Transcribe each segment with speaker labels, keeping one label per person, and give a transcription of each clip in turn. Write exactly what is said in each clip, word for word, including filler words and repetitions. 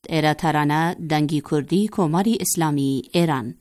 Speaker 1: ئێرە دەنگی کوردی کۆماری ئیسلامی ئێران.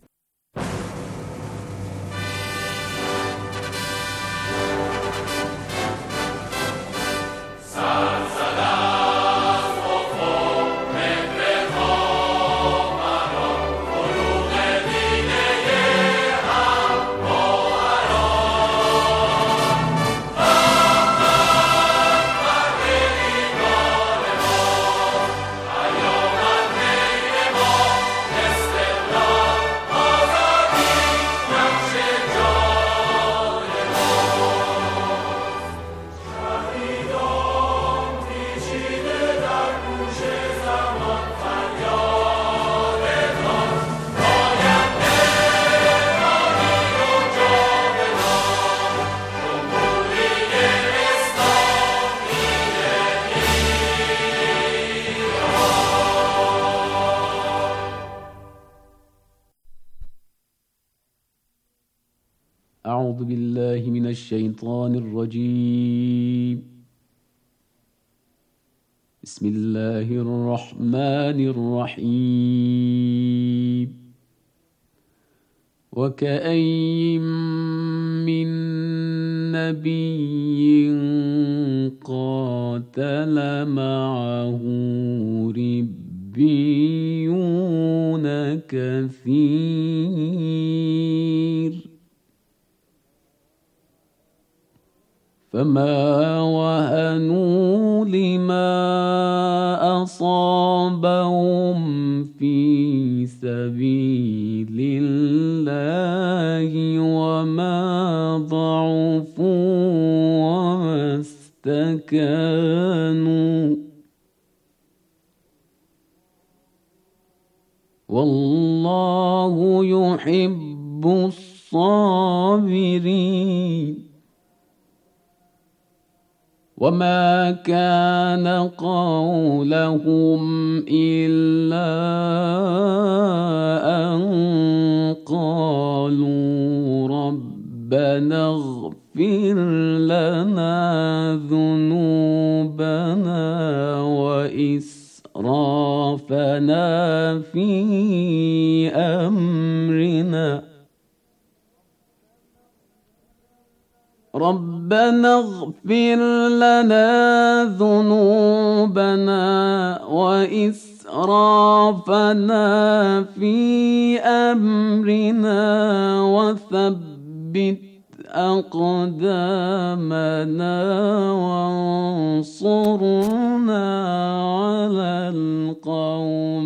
Speaker 2: أعوذ بالله من الشيطان الرجيم. بسم الله الرحمن الرحيم. وكأين من نبي قاتل معه ربيون كثير فما وهنوا لما أصابهم في سبيل الله وما ضعفوا وما استكانوا والله يحب الصابرين. وما كان قولهم إلا أن قالوا ربنا اغفر لنا ذنوبنا وإسرافنا في أمرنا ربنا اغفر لنا ذنوبنا وإسرافنا في أمرنا وثبت أقدامنا وانصرنا على القوم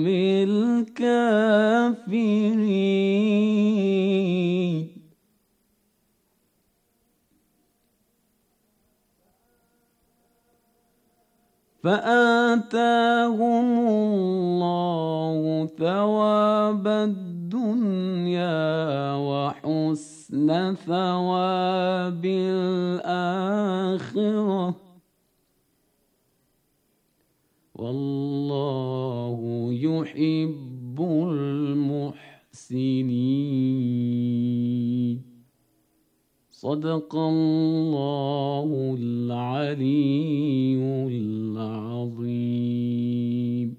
Speaker 2: الكافرين. فآتاهم الله ثواب الدنيا وحسن ثواب الآخرة والله يحب المحسنين. صدق الله العلي العظيم.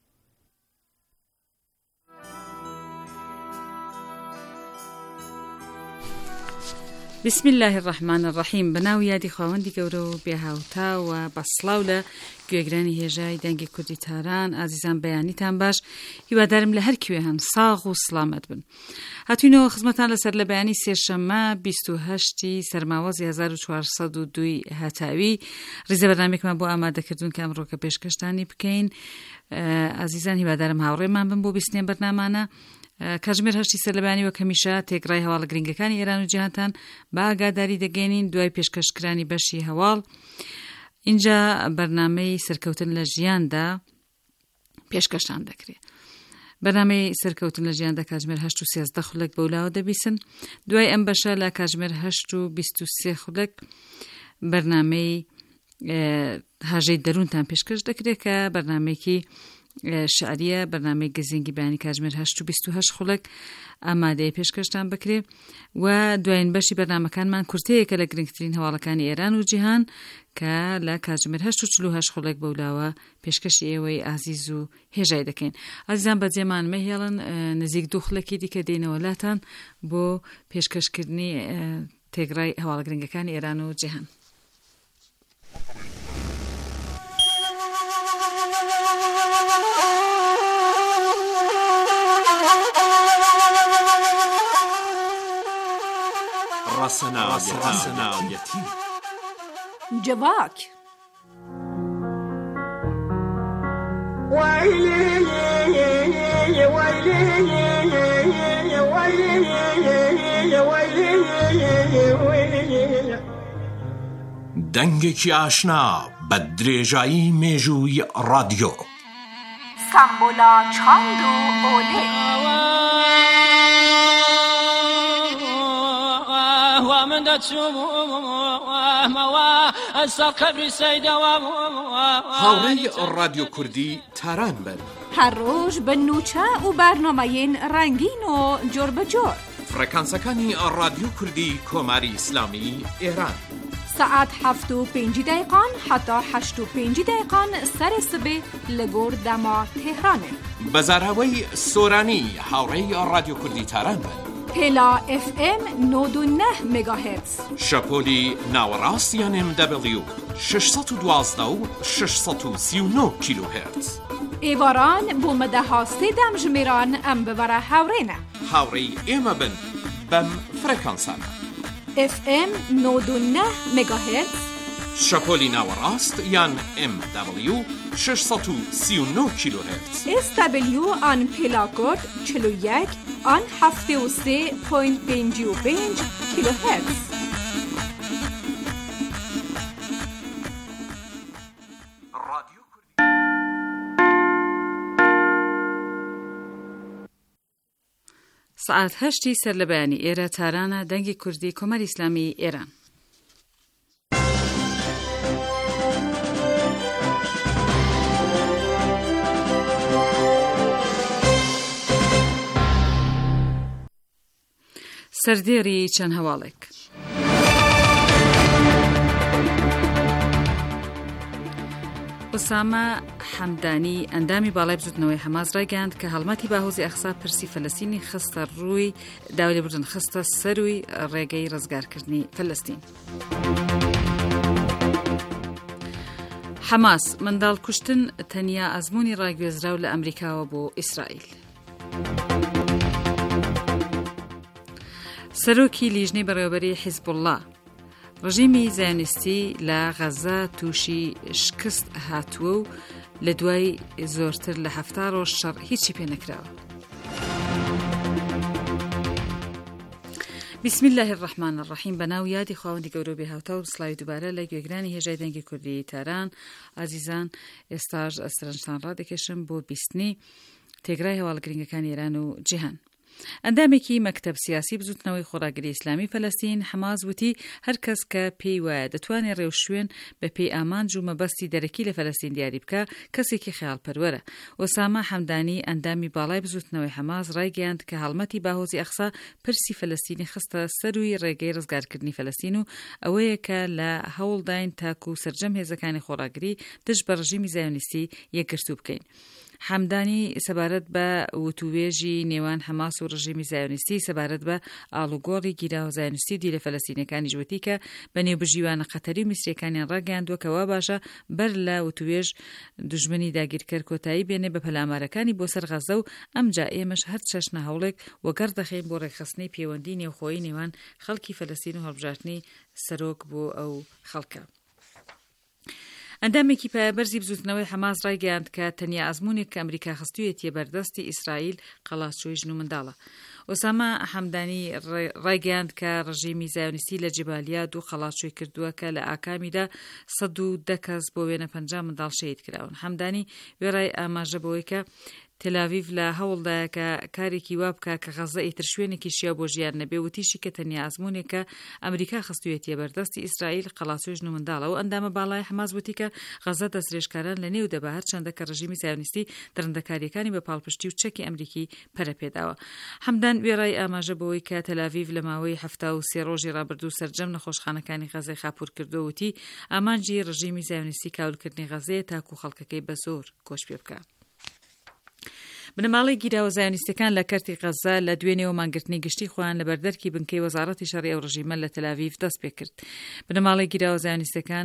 Speaker 3: بسم الله الرحمن الرحیم. بەناو یادی خواوەندی گەورە و بێهاوتا و بەسڵاو لە گوێگرانی هێژای دەنگی کوردی تاران. ئازیزان بەیانیتان باش، هیوادارم لە هەر کوێ هەن ساغ و سڵامەت بن. هاتوینەوە خزمەتان لەسەر لە بەیانی سێشەممە بیست و هەشتی سەرماوەزی هەزار و چوارسەد و دوو هەتاوی ڕیزە بەرنامێکمان بۆ ئامادەکردوون کە ئەمڕۆکە پێشکەشتانی بکەین. ئازیزان هیوادارم هاوڕێمان بن بۆ بیستنێ بەرنامانە. کاتژمێر هەشتی سەر لە بەیانی وەکەمیشە تێکڕای هەواڵە گرنگەکانی ئێران و جیهانتان بە ئاگاداری دەگەێنین دوای پێشکەشکرانی بەشی هەواڵ. اینجا بەرنامەی سەرکەوتن لە ژیاندا پێشکەشتان دەکرێت. بەرنامەی سەرکەوتن لە ژیاندا کاتژمێر هەشت و سیازدە خولەک بەولاوە دەبیسن. دوای ئەم بەشە لە کاتژمێر هەشت و بیست و سێ خولەک بەرنامەی هاژەی دەروونتان پێشکەش دەکرێت کە بەرنامەیەکی شعریە بەرنامەی گەزینگی بەیانی کاتژمێر هەشت و بیست و هەشت خولەک ئامادەیە پێشکەشتان بکرێ و دوایین بەشی بەرنامەکانمان کورتەیەکە لە گرنگترین هەواڵەکانی ئێران و جیهان کە لە کاتژمێر هەشت و چل و هەشت خولەک بەولاوە پێشکەشی ئێوەی ئازیز و هێژای دەکەین. ئازیزان بەجێمان مەهێڵن نزیک دوو خولەکی دیکە دێنەوەلاتان بۆ پێشکەشکردنی تێگڕای هەواڵە گرنگەکانی ئێران و جیهان.
Speaker 4: ڕاستەناوەتی
Speaker 5: جواک
Speaker 4: دەنگێکی ئاشنا بە درێژایی مێژووی ڕادیۆ
Speaker 5: سامبۆلا چاند و ئۆلێ
Speaker 6: من دەچوومەوە ئەستا قەبری سەیدەوە
Speaker 4: هاوڕێی ڕادیۆ کوردی تاران بن
Speaker 5: هەر ڕۆژ بە نوچە و بەرنامەیەن ڕەنگین و جۆر بەجۆر
Speaker 4: فرەکانسەکانی ڕادیۆ کوردی کۆماری ئیسلامی ئێران
Speaker 5: سەعات هەفت و پێنجی دەیقان حتا هەشت و پێنجی دەیقان سەرێ سبێ لە گۆر دەما تێهرانێ
Speaker 4: بەزاراوەی سۆرانی هاوڕێی ڕادیۆ کوردی تاران بن
Speaker 5: هێلا ئف ئێم نۆد و نە مێگاهێرتز
Speaker 4: شەپۆلی ناوەڕاست یان ئێم دەبلیو شەشسەد و دوازدە و شەشسەد و سی و نۆ کیلۆهێرتز
Speaker 5: ئێواران بۆ مەدەهاستێ دەمژمێران ئەم ببەرە هاوڕێنە
Speaker 4: هاوڕێی ئێمە بن بەم فرەکانسانە
Speaker 5: ئف ئێم نۆد و نە مێگاهێرتز
Speaker 4: شەپۆلی ناوەڕاست یان ئێم دەبلیو شەشسەد و سی و نۆ کیلۆهێرتز
Speaker 5: ئێس دەبلیو ئان پێلاکۆرد چل و یەک ئان هەفتێ و سێ پۆینت پێنجی و پێنج کیلۆهێرتز
Speaker 3: سعات هەشتی سەر لە بەیانی ئێرە تارانە دەنگی کوردی کۆمەری ئیسلامی ئێران. سەردێڕی چەند هەواڵێک. ئوسامە حەمدانی ئەندامی باڵای بزوتنەوەی هەماس ڕایگەاند کە هەڵمەتی باهۆزی ئەخسا پرسی فەلەستینی خستە ڕووی داوای لێبوردن خستە سەروی ڕێگەی ڕزگارکردنی فەلەستین. حەماس منداڵ کوشتن تەنیا ئەزموونی ڕاگوێزراو لە ئەمریکاوە بۆ ئیسرائیل. سەرۆکی لیژنەی بەڕێوەبەری حیزبوڵڵا ڕژیمی زایۆنیستی لە غەزە تووشی شکست هاتووە و لە دوای زۆرتر لە هەفتا ڕۆژ شەڕ هیچی پێ نەکراوە. بسم الله الرحمن الرحیم. بەناو یادی خواوەندی گەورە بێ هاوتا و سڵاوی دووبارە لە گوێگرانی هێژای دەنگی کوردی تاران. ئازیزان، ئێستاش سەرنجتان ڕادەکێشم بۆ بیستنی تێگرای هەواڵگرنگەکانی ئێران و جیهان. ئەندامێکی مەکتەب سیاسی بزوتنەوەی خۆراگری ئیسلامی فەلەستین حەماس وتی هەر کەس کە پێی وایە دەتوانێت ڕێو شوێن بە پێی ئامانج و مەبەستی دەرەکی لە فەلەستین دیاری بکە کەسێکی خەیاڵپەروەرە. ئۆسامە حەمدانی ئەندامی باڵای بزوتنەوەی حەماس ڕایگەیاند کە هەڵمەتی باهۆزی ئەخسا پرسی فەلەستینی خستە سەروی ڕێگەی ڕزگارکردنی فەلەستین و ئەوەیە کە لە هەوڵداین تاکو و سەرجەم هێزەکانی خۆراگری دژ بە ڕژیمی زایۆنیستی یەکگرتوو بکەین. حەمدانی سەبارەت بە وتووێژی نێوان حەماس و ڕژیمی زایۆنیستی سەبارەت بە ئاڵوگۆڕی گیراوە زایۆنیستی دی لە فەلەستینەکانی ژوەتی کە بە نێوبژیوانە قەتەری و میسریەکانیان ڕاگەیاندووە کەوا باشە بەر لە وتووێژ دوژمنی داگیرکەر کۆتایی بێنێ بە پەلامارەکانی بۆ سەر غەزە و ئەمجا ئێمەش هەر چەشنە هەوڵێک وەگەڕ دەخەین بۆ ڕێکخستنی پەیوەندی نێوخۆیی نێوان خەڵکی فەلەستین و هەڵبژاردنی سەرۆک بۆ ئەو خەڵکە. ئەندامێکی پایەبەرزی بزوتنەوەی حەماس ڕایگەیاند کە تەنیا ئەزموونێک کە ئەمریکا خستوویەتیە بەردەستی ئیسرائیل قەڵاچۆی ژن و منداڵە. ئۆسامە حەمدانی ڕایگەیاند کە ڕژیمی زایۆنیستی لە جیبالیا دوو قەڵاچۆی کردووە کە لە ئاکامیدا سەد و دە کەس بۆ وێنە پەنجا منداڵ شەهید کراون. حەمدانی وێڕای ئاماژە بەوەی کە تێلاڤیڤ لە هەوڵدایە کە کارێکی وا بکە کە غەزە ئیتر شوێنێکی شیا بۆ ژیان نەبێ و تیشی کە تەنیا ئەزمونێکە ئەمریکا خستوێتیە بەردەستی ئیسرائیل قەڵاچۆژن و منداڵەوە ئەندامە باڵای حماس وتی کە غەزە دەستدرێژکاران لە نێو دەبە هەرچەندە کە ڕژیمی زایۆنیستی دەرەندەکاریەکانی بە پاڵپشتی و چەکی ئەمریکی پەرەپێداوە. حەمدان وێڕای ئاماژە بەوەی کە تەلاڤیڤ لە ماوەی هەفتا و سێ ڕۆژی ڕابردوو سەرجەم نەخۆشخانەکانی غەزەی خاپوور کردووەتی ئامانجی ڕژیمی زایۆنیستی کاولکردنی غەزەیە تاکو خەڵکەکەی بە زۆر کۆش پێ بکە. بنەماڵی گیراوە زایۆنیستەکان لە کەرتی غەزە لە دوێنێەوە مانگرتنی گشتی خۆیان لە بەردەرکی بنکەی وەزارەتی شەڕی ئەو ڕژیمە لە تەلاڤیڤ دەست پێ کرد. بنەماڵی گیراوە زایۆنیستەکان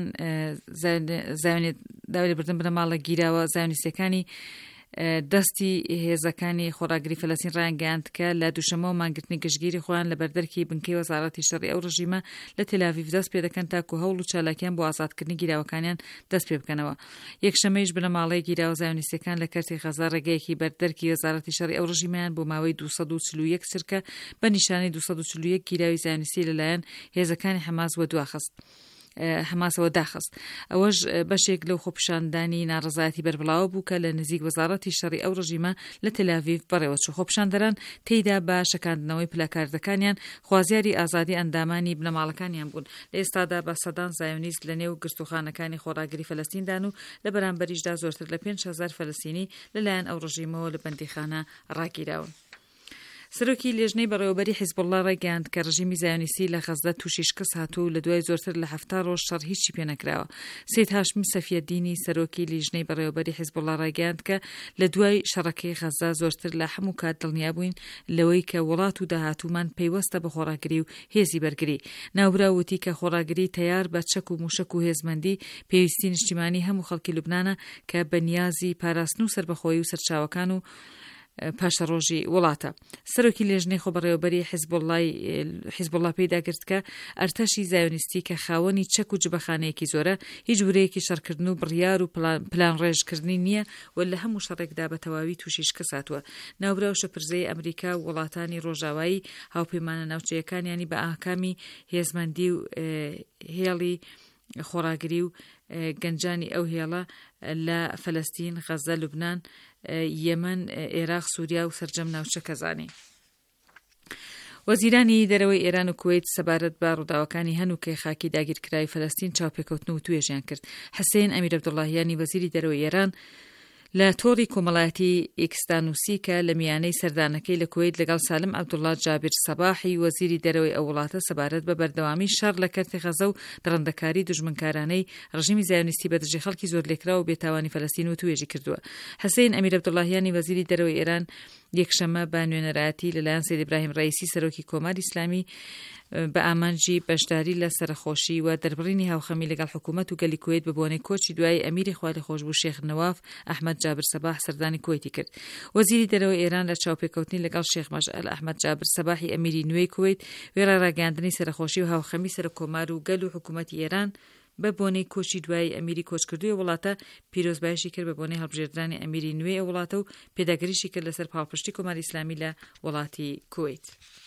Speaker 3: داوای لێبوردن بنەماڵە گیراوە زایۆنیستەکانی دەستی هێزەکانی خۆراگری فەلەستین ڕایانگەیاند کە لە دووشەمە و مانگرتنی گشتگیری خۆیان لە بەردەرکی بنکەی وەزارەتی شەڕی ئەو ڕژیمە لە تێلاڤیڤ دەست پێ دەکەن تاکو هەوڵ و چالاکیان بۆ ئازادکردنی گیراوەکانیان دەست پێ بکەنەوە. یەکشەمەیش بنەماڵەی گیراوە زایۆنیستەکان لە کەرتی غەزە ڕێگەیەکی بەردەرکی وەزارەتی شەڕی ئەو ڕژیمیان بۆ ماوەی دووسەد و چل و یەک چرکە بە نیشانەی دووسەد و چل و یەک گیراوی زایۆنیستی لەلایەن هێزەکانی حەماس وە دواخست. حماسەوە داخست. ئەوەش بەشێک لەو خۆپیشاندانی ناڕزایەتی بەربڵاوە بوو کە لە نزیک وەزارەتی شەڕی ئەو ڕژیمە لە تێلاڤیڤ بەڕێوەچوو. خۆپیشاندەران تێیدا بە شەکاندنەوەی پلاکاردەکانیان خوازیاری ئازادی ئەندامانی بنەماڵەکانیان بوون. لە ئێستادا بە سەدان زایۆنیست لە نێو گرتوخانەکانی خۆراگری فەلەستیندان و لە بەرامبەریشدا زۆرتر لە پێنج هەزار فەلەستینی لەلایەن ئەو ڕژیمەوە لە بەندیخانە ڕاگیراون. سەرۆکی لێژنەی بەڕێوەبەری حیزبوڵڵا ڕایگەیاند کە ڕژیمی زایۆنیستی لە غەزە تووشی شکست هاتوو لە دوای زۆرتر لە هەفتا ڕۆژ شەڕ هیچی پێ نەکراوە. سید هاشمی سەفیەدینی سەرۆکی لیژنەی بەڕێوەبەری حیزبوڵڵا ڕایگەیاند کە لە دوای شەڕەکەی غەزە زۆرتر لە هەموو کات دڵنیا بووین لەوەی کە وڵات و داهاتوومان پەیوەستە بە خۆراگری و هێزی بەرگری. ناوبرا وتی کە خۆراگری تەیار بە چەک و موشک و هێزمەندی پێویستی نیشتیمانی هەموو خەڵکی لوبنانە کە بەنیازی پاراستن و سەربەخۆیی و سەرچاوەکان و پاشە ڕۆژی وڵاتە. سەرۆکی لێژنەی خۆبەڕێوەبەری حیزبوڵڵا پێدا کرد کە ئەرتەشی زایۆنیستی کە خاوەنی چەک و جبەخانەیەکی زۆرە هیچ ورەیەکی شەڕکردن و بڕیار و پلان ڕێژکردنی نییە و لە هەموو شەڕێکدا بە تەواوی تووشی شکست هاتووە. ناوبرا و شەپرزەی ئەمریکا و وڵاتانی ڕۆژاوایی هاوپەیمانە ناوچەیەکانیانی بە ئاهکامی هێزمەندی و هێڵی خۆراگری و گەنجانی ئەو هێڵە لە فەلەستین، غەزە، لوبنان، یەمەن، عێراق، سووریا و سەرجەم ناوچەکە زانی. وەزیرانی دەرەوەی ئێران و کوێیت سەبارەت بە ڕووداوەکانی هەنووکەی خاکی داگیرکراوی فەلەستین چاوپێکەوتن و توێژیان کرد. حسێن ئەمیر عەبدوڵڵاهیانی وەزیری دەرەوەی ئێران لە تۆڕی کۆمەڵایەتی ئێکستا نووسی کە لە میانەی سەردانەکەی لە کوێیت لەگەڵ سالم عەبدوڵڵا جابر سەباحی وەزیری دەرەوەی ئەو وڵاتە سەبارەت بە بەردەوامی شەڕ لە کەرتی غەزە و دڕندەکاری دوژمنکارانەی ڕژیمی زایۆنیستی بەدژی خەڵکی زۆر لێکراو و بێتاوانی فەلەستین و توێژی کردووە. حسێن ئەمیر عەبدوڵڵاهیانی وەزیری دەرەوەی ئێران یەکشەمە بە نوێنەرایەتی لەلایەن سەید ئیبراهیم ڕەئیسی سەرۆکی کۆماری ئیسلامی بە ئامانجی بەشداری لە سەرخۆشی و دەربڕینی هاوخەمی لەگەڵ حکوومەت و گەلی کوێیت بە بۆنەی کۆچی دوای ئەمیری خوالی خۆشبوو شێخ نەواف ئەحمەد جابر سەباح سەردانی کوێیتی کرد. وەزیری دەرەوەی ئێران لە چاوپێکەوتنی لەگەڵ شێخ مەشعەل ئەحمەد جابر سەباحی ئەمیری نوێی کوێیت وێرە ڕاگەاندنی سەرخۆشی و هاوخەمی سەر کۆمار و گەل و حکوومەتی ئێران بە بۆنەی کۆچی دوای ئەمیری کۆچکردووی وڵاتە پیرۆزبایشی کرد بە بۆنەی هەڵبژێردرانی ئەمیری نوێی ئەو وڵاتە و پێداگریشی کرد لەسەر پاڵپشتی کۆماری ئیسلامی لە وڵاتی کوێیت.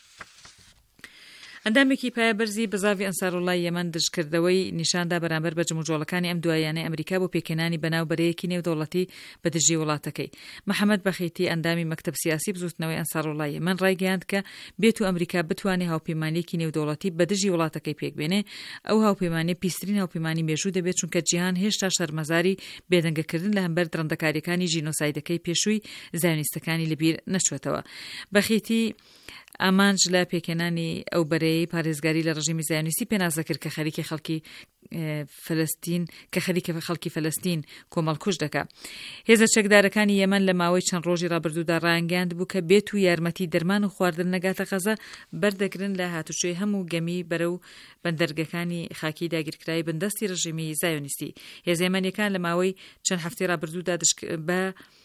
Speaker 3: ئەندامێکی پایەبەرزی بەزاوی ئەنساروڵای یەمەن دژکردەوەی نیشاندا بەرامبەر بە جموجۆڵەکانی ئەم دوایانەی ئەمریکا بۆ پێکێنانی بەناوبەرەیەکی نێودەوڵەتی بە دژی وڵاتەکەی. محەممەد بەخیتی ئەندامی مەکتەب سیاسی بزوتنەوەی ئەنساروڵای یەمەن ڕایگەیاند کە بێت و ئەمریکا بتوانێت هاوپەیمانیەکی نێودەوڵەتی بە دژی وڵاتەکەی پێکبێنێ. ئەو هاوپەیمانی پیسترین هاوپەیمانی مێژوو دەبێت چونکە جیهان هێشتا شەرمەزاری بێدەنگەکردن لە هەمبەر درەندەکاریەکانی ژینۆسایدەکەی پێشووی زایۆنیستەکانی لەبیر نەچوێتەوە. بەخیتی ئامانج لە پێکێنانی ئەو بەرەی پارێزگاری لە ڕژیمی زایۆنیستی پێناسە کرد کە خەریکی خەڵکی فەلەستین کە خەریکە خەڵکی فەلەستین کۆمەڵکوژ دەکات. هێزە چەکدارەکانی یەمەن لە ماوەی چەند ڕۆژی ڕابردوودا ڕایانگەاند بوو کە بێت و یارمەتی دەرمان و خواردن نەگاتە غەزە بەردەگرن لە هاتوچۆی هەموو گەمی بەرەو بەندەرگەکانی خاکی داگیرکراوی بەندەستی ڕژیمی زایۆنیستی. هێزە یەمەنیەکان لە ماوەی چەند هەفتەی ڕابردوودا بە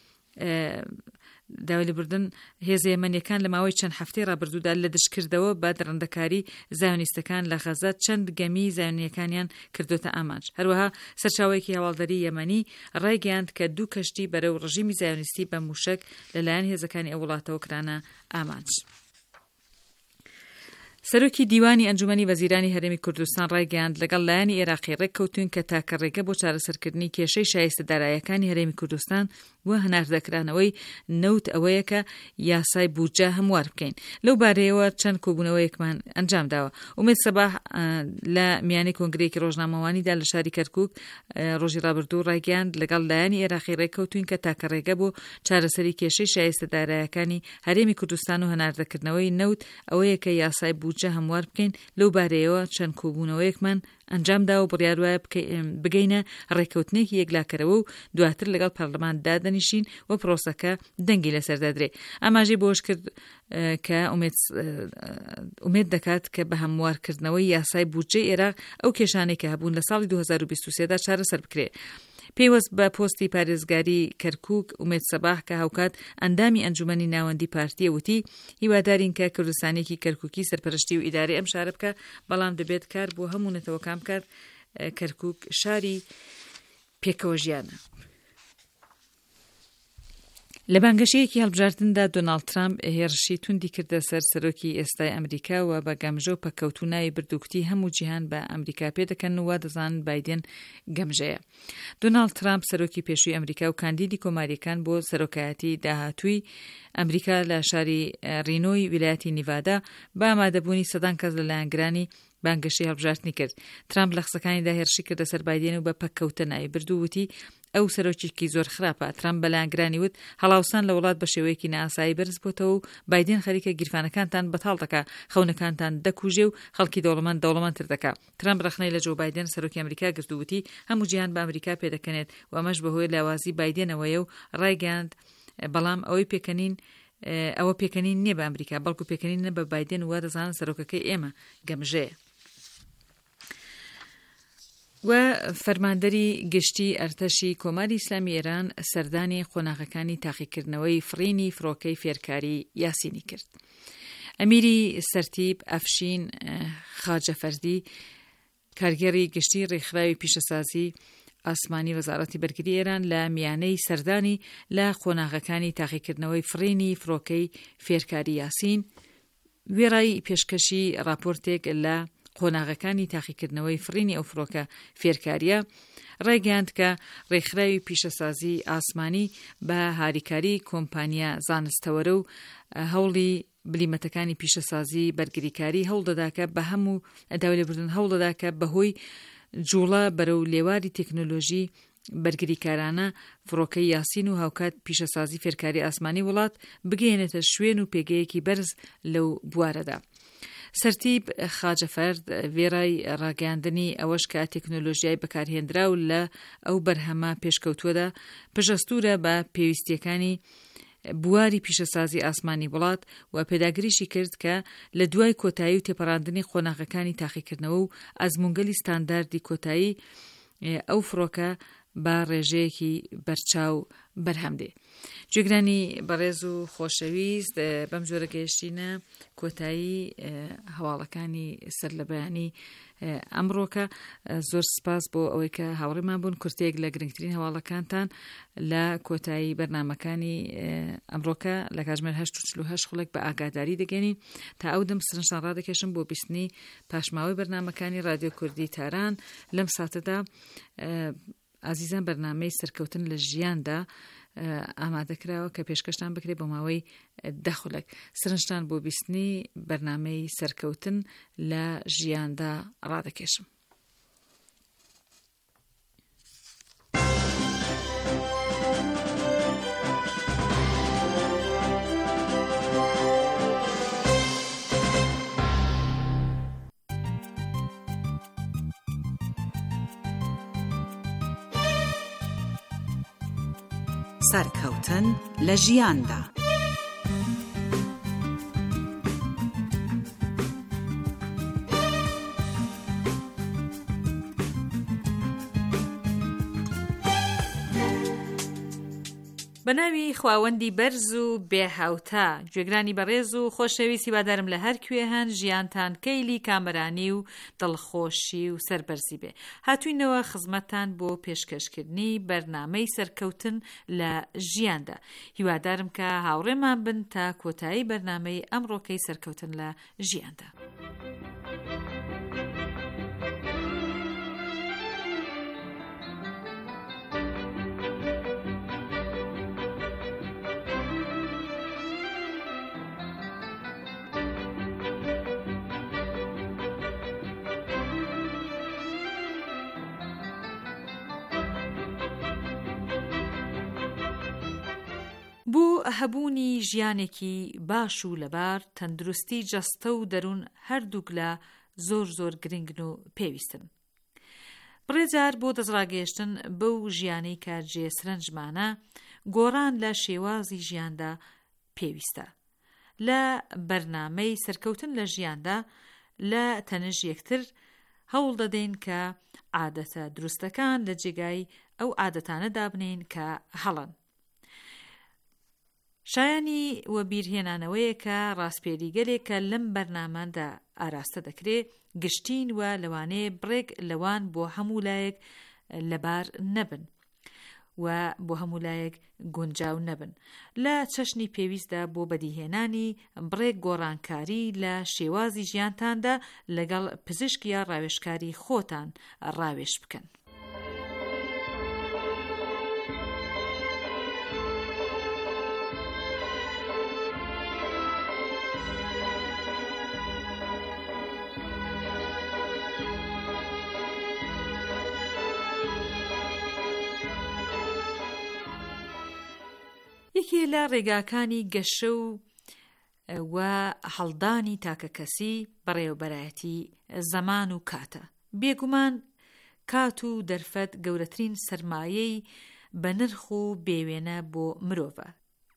Speaker 3: داوای لێبوردن هێزە یەمەنیەکان لە ماوەی چەند هەفتەی ڕابردوودا لە دشکردەوە بە دڕندەکاری زایۆنیستەکان لە غەزە چەند گەمی زایۆنیەکانیان کردوتە ئامانج. هەروەها سەرچاوەیەکی هەواڵدەری یەمەنی ڕایگەیاند کە دوو کەشتی بەرەو ڕژیمی زایۆنیستی بە موشک لەلایەن هێزەکانی ئەو وڵاتەوە کرانە ئامانج. سەرۆکی دیوانی ئەنجومەنی وەزیرانی هەرێمی کوردستان ڕایگەیاند لەگەڵ لایەنی عێراقی ڕێککەوتوون کە تاکە ڕێگە بۆ چارەسەرکردنی کێشەی شایستەداراییەکانی هەرێمی کوردستان و هەناردەکرانەوەی نەوت ئەوەیە کە یاسای بودجە هەموار بکەین. لەو بارەیەوە چەند کۆبوونەوەیەکمان ئەنجام داوە. ئومێد سەباح لە میانەی کۆنگرەیەکی ڕۆژنامەوانیدا لە شاری کەرکووک ڕۆژی ڕابردوو ڕایگەیاند لەگەڵ لایەنی عێراقی ڕێککەوتوین کە تاکە ڕێگە بۆ چارەسەری کێشەی شایستەدارایەکانی هەرێمی کوردستان و هەناردەکردنەوەی نەوت ئەوەیە کە یاسای بودجە هەموار بکەین. لەو بارەیەوە چەند کۆبوونەوەیەکمان ئەنجامدا و بڕیار وایە بگەینە ڕێککەوتنێکی یەکلاکەرەوە و دواتر لەگەڵ پەرلەمان دادەنیشین و پرۆسەکە دەنگی لەسەردادرێ. ئاماژەی بۆش کرد کە ئومێد دەکات کە بە هەموارکردنەوەی یاسای بودجەی عێراق ئەو کێشانەی کە هەبوون لە ساڵی دوو هەزار و بیست و سێ دا چارەسەر بکرێ. پێوەست بە پۆستی پارێزگاری کەرکووک ئومێد سەباح کە هاوکات ئەندامی ئەنجومەنی ناوەندی پارتیە وتی هیوادارین کە کوردستانێکی کەرکووکی سەرپەرشتی و ئیدارەی ئەم شارە بکە، بەڵام دەبێت کار بۆ هەموو نەتەوەکان بکات. کەرکووک شاری پێکەوە ژیانە. لە بانگەشەیەکی هەڵبژاردندا دۆناڵد ترامپ هێرشی توندی کردە سەر سەرۆکی ئێستای ئەمریکا و بە گەمژە و پەکەوتوناوی بردووکتی هەموو جیهان بە ئەمریکا پێدەکەن و وا دەزانن بایدن گەمژەیە. دۆناڵد ترامپ سەرۆکی پێشووی ئەمریکا و کاندیدی کۆماریەکان بۆ سەرۆکایەتی داهاتووی ئەمریکا لە شاری ڕینۆی ویلایەتی نیڤادا بە ئامادەبوونی سەدان کەس لەلایەنگرانی بانگەشەی هەڵبژاردنی کرد. ترامپ لە قسەکانیدا هێرشی کردە سەر بایدن و بە پەکەوتناوی بردوو وتی ئەو سەرۆکێکی زۆر خراپە. ترامپ بەلایەنگرانی وت هەڵاوسان لە وڵات بە شێوەیەکی نائاسایی بەرز بۆتەوە و بایدن خەریکە گیرفانەکانتان بەتاڵ دەکا، خەونەکانتان دەکوژێ و خەڵکی دەوڵەمەند دەوڵەمەندتر دەکا. ترامپ ڕخنەی لە جۆ بایدن سەرۆکی ئەمریکا گرتووتی هەموو جیهان بە ئەمریکا پێدەکەنێت و ئەمەش بەهۆی لاوازی بایدنەوەیە و ڕایگەاند، بەڵام ئەوەی پێکەنین ئەوە پێکەنین نییە بە ئەمریکا، بەڵکو پێکەنینە بە بایدن و دەزانن سەرۆکەکەی ئێمە گەمژەیە. و فەرماندەری گشتی ئەرتەشی کۆماری ئیسلامی ئێران سەردانی قۆناغەکانی تاقیکردنەوەی فڕینی فڕۆکەی فێرکاری یاسینی کرد. ئەمیری سەرتیب ئەفشین خاجەفەردی کارگەری گشتی ڕێکخراوی پیشەسازی ئاسمانی وەزارەتی بەرگری ئێران لە میانەی سەردانی لە قۆناغەکانی تاقیکردنەوەی فڕینی فڕۆکەی فێرکاری یاسین وێڕای پێشکەشی راپۆرتێک لە قۆناغەکانی تاقیکردنەوەی فڕینی ئەو فڕۆکە فێرکاریە ڕێگەاند کە ڕێکخراوی پیشەسازی ئاسمانی بە هاریکاری کۆمپانیا زانستەوەرە و هەوڵی بلیمەتەکانی پیشەسازی بەرگریکاری هەوڵدەداکە بە هەموو داولێبوردن هەوڵدەداکە بەهۆی جوڵە بەرەو لێواری تەکنۆلۆژی بەرگریکارانە فڕۆکەی یاسین و هاوکات پیشەسازی فێرکاری ئاسمانی وڵات بگەێنێتە شوێن و پێگەیەکی بەرز لەو بوارەدا. سەرتیب خاجەفەرد وێڕای ڕاگەاندنی ئەوەش کە تەکنۆلۆژیای بەکارهێنرا و لە ئەو بەرهەمە پێشکەوتووەدا پشەستورە بە پێویستیەکانی بواری پیشەسازی ئاسمانی وڵات و پێداگریشی کرد کە لە دوای کۆتایی و تێپەڕاندنی قۆناغەکانی تاقیکردنەوە و ئەزموونگەلی ستانداردی کۆتایی ئەو فڕۆکە با ڕێژەیەکی بەرچاو بەرهەمدێ. گوێگرانی بەڕێز و خۆشەویست، بەم جۆرە گەیشتینە کۆتایی هەواڵەکانی سەر لە بەیانی ئەمڕۆکە. زۆر سپاس بۆ ئەوەی کە هاوڕێمان بوون. کورتێک لە گرنگترین هەواڵەکانتان لە کۆتایی بەرنامەکانی ئەمڕۆکە لە کاتژمێر هەشت و چل و هەشت خولێک بە ئاگاداری دەگەنین. تا ئەو دەم سرنجتان ڕادەکێشم بۆ بیستنی پاشماوەی بەرنامەکانی رادیۆ کوردی تاران. لەم ساتەدا ئازیزان بەرنامەی سەرکەوتن لە ژیاندا ئامادەکراوە کە پێشکەشتان بکرێت بۆ ماوەی دەخولێک. سرنجتان بۆ بیستنی بەرنامەی سەرکەوتن لە ژیاندا ڕادەکێشم.
Speaker 7: سەرکەوتن لە ژیاندا.
Speaker 3: بە ناوی خواوەندی بەرز و بێهاوتا، گوێگرانی بەڕێز و خۆشەویستی هیوادارم لە هەر کوێهان ژیانتان کەیلی کامەرانی و دڵخۆشی و سەربەرزی بێ. هاتووینەوە خزمەتتان بۆ پێشکەشکردنی بەرنامەی سەرکەوتن لە ژیاندا. هیوادارم کە هاوڕێمان بن تا کۆتایی بەرنامەی ئەمڕۆکەی سەرکەوتن لە ژیاندا. هەبوونی ژیانێکی باش و لەبار، تەندروستی جەستە و دەروون هەردووک لە زۆر زۆر گرنگن و پێویستن. بڕێجار بۆ دەستڕاگەیشتن بەو ژیانەی کە جێ سرنجمانە، گۆڕان لە شێوازی ژیاندا پێویستە. لە بەرنامەی سەرکەوتن لە ژیاندا لە تەنژ یەکتر هەوڵ دەدەین کە عادەتە دروستەکان لە جێگای ئەو عادەتانەدا بنین کە هەڵن. شایانی وە بیرهێنانەوەیە کە ڕاستپێریگەلێکە لەم بەرنامەدا ئاراستە دەکرێت، گشتین وە لەوانەیە بڕێک لەوان بۆ هەموو لایەک لەبار نەبن و بۆ هەموو لایەک گونجاو نەبن. لە چەشنی پێویستدا بۆ بەدیهێنانی بڕێک گۆڕانکاری لە شێوازی ژیانتاندا لەگەڵ پزیشکی یا ڕاوێژکاری خۆتان ڕاوێژ بکەن. یەکێ لە ڕێگاکانی گەشە و و هەڵدانی تاکە کەسی بەڕێوەبەرایەتی زەمان و کاتە. بێگومان کات و دەرفەت گەورەترین سەرمایەی بە نرخ و بێوێنە بۆ مرۆڤە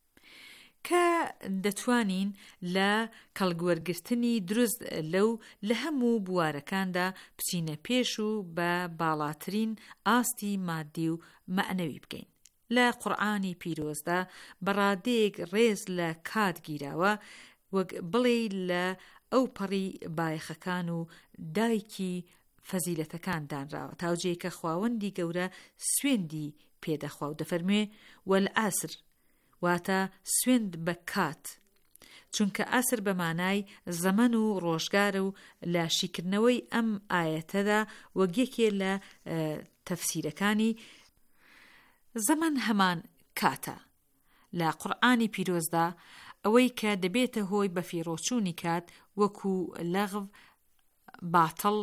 Speaker 3: کە دەتوانین لە کەڵگوەرگرتنی دروست لەو لە هەموو بوارەکاندا بچینە پێش و بە باڵاترین ئاستی مادی و مەعنەوی بکەین. لە قورئانی پیرۆزدا بەڕادەیەک ڕێز لە کات گیراوە، وەک بڵێ لە ئەو پەڕی بایەخەکان و دایکی فەزیلەتەکان دانراوە، تاوجێکە خواوەندی گەورە سوێندی پێدەخوا و دەفەرموێ وەلعەسر، واتە سوێند بە کات، چونکە ئەسر بە مانای زەمن و ڕۆژگارە و لە شیکردنەوەی ئەم ئاەتەدا وەک یەکێ لە تەفسیرەکانی زەمن هەمان کاتە. لە قورئانی پیرۆزدا ئەوەی کە دەبێتە هۆی بەفیڕۆچوونی کات وەکو لەغو، باتڵ،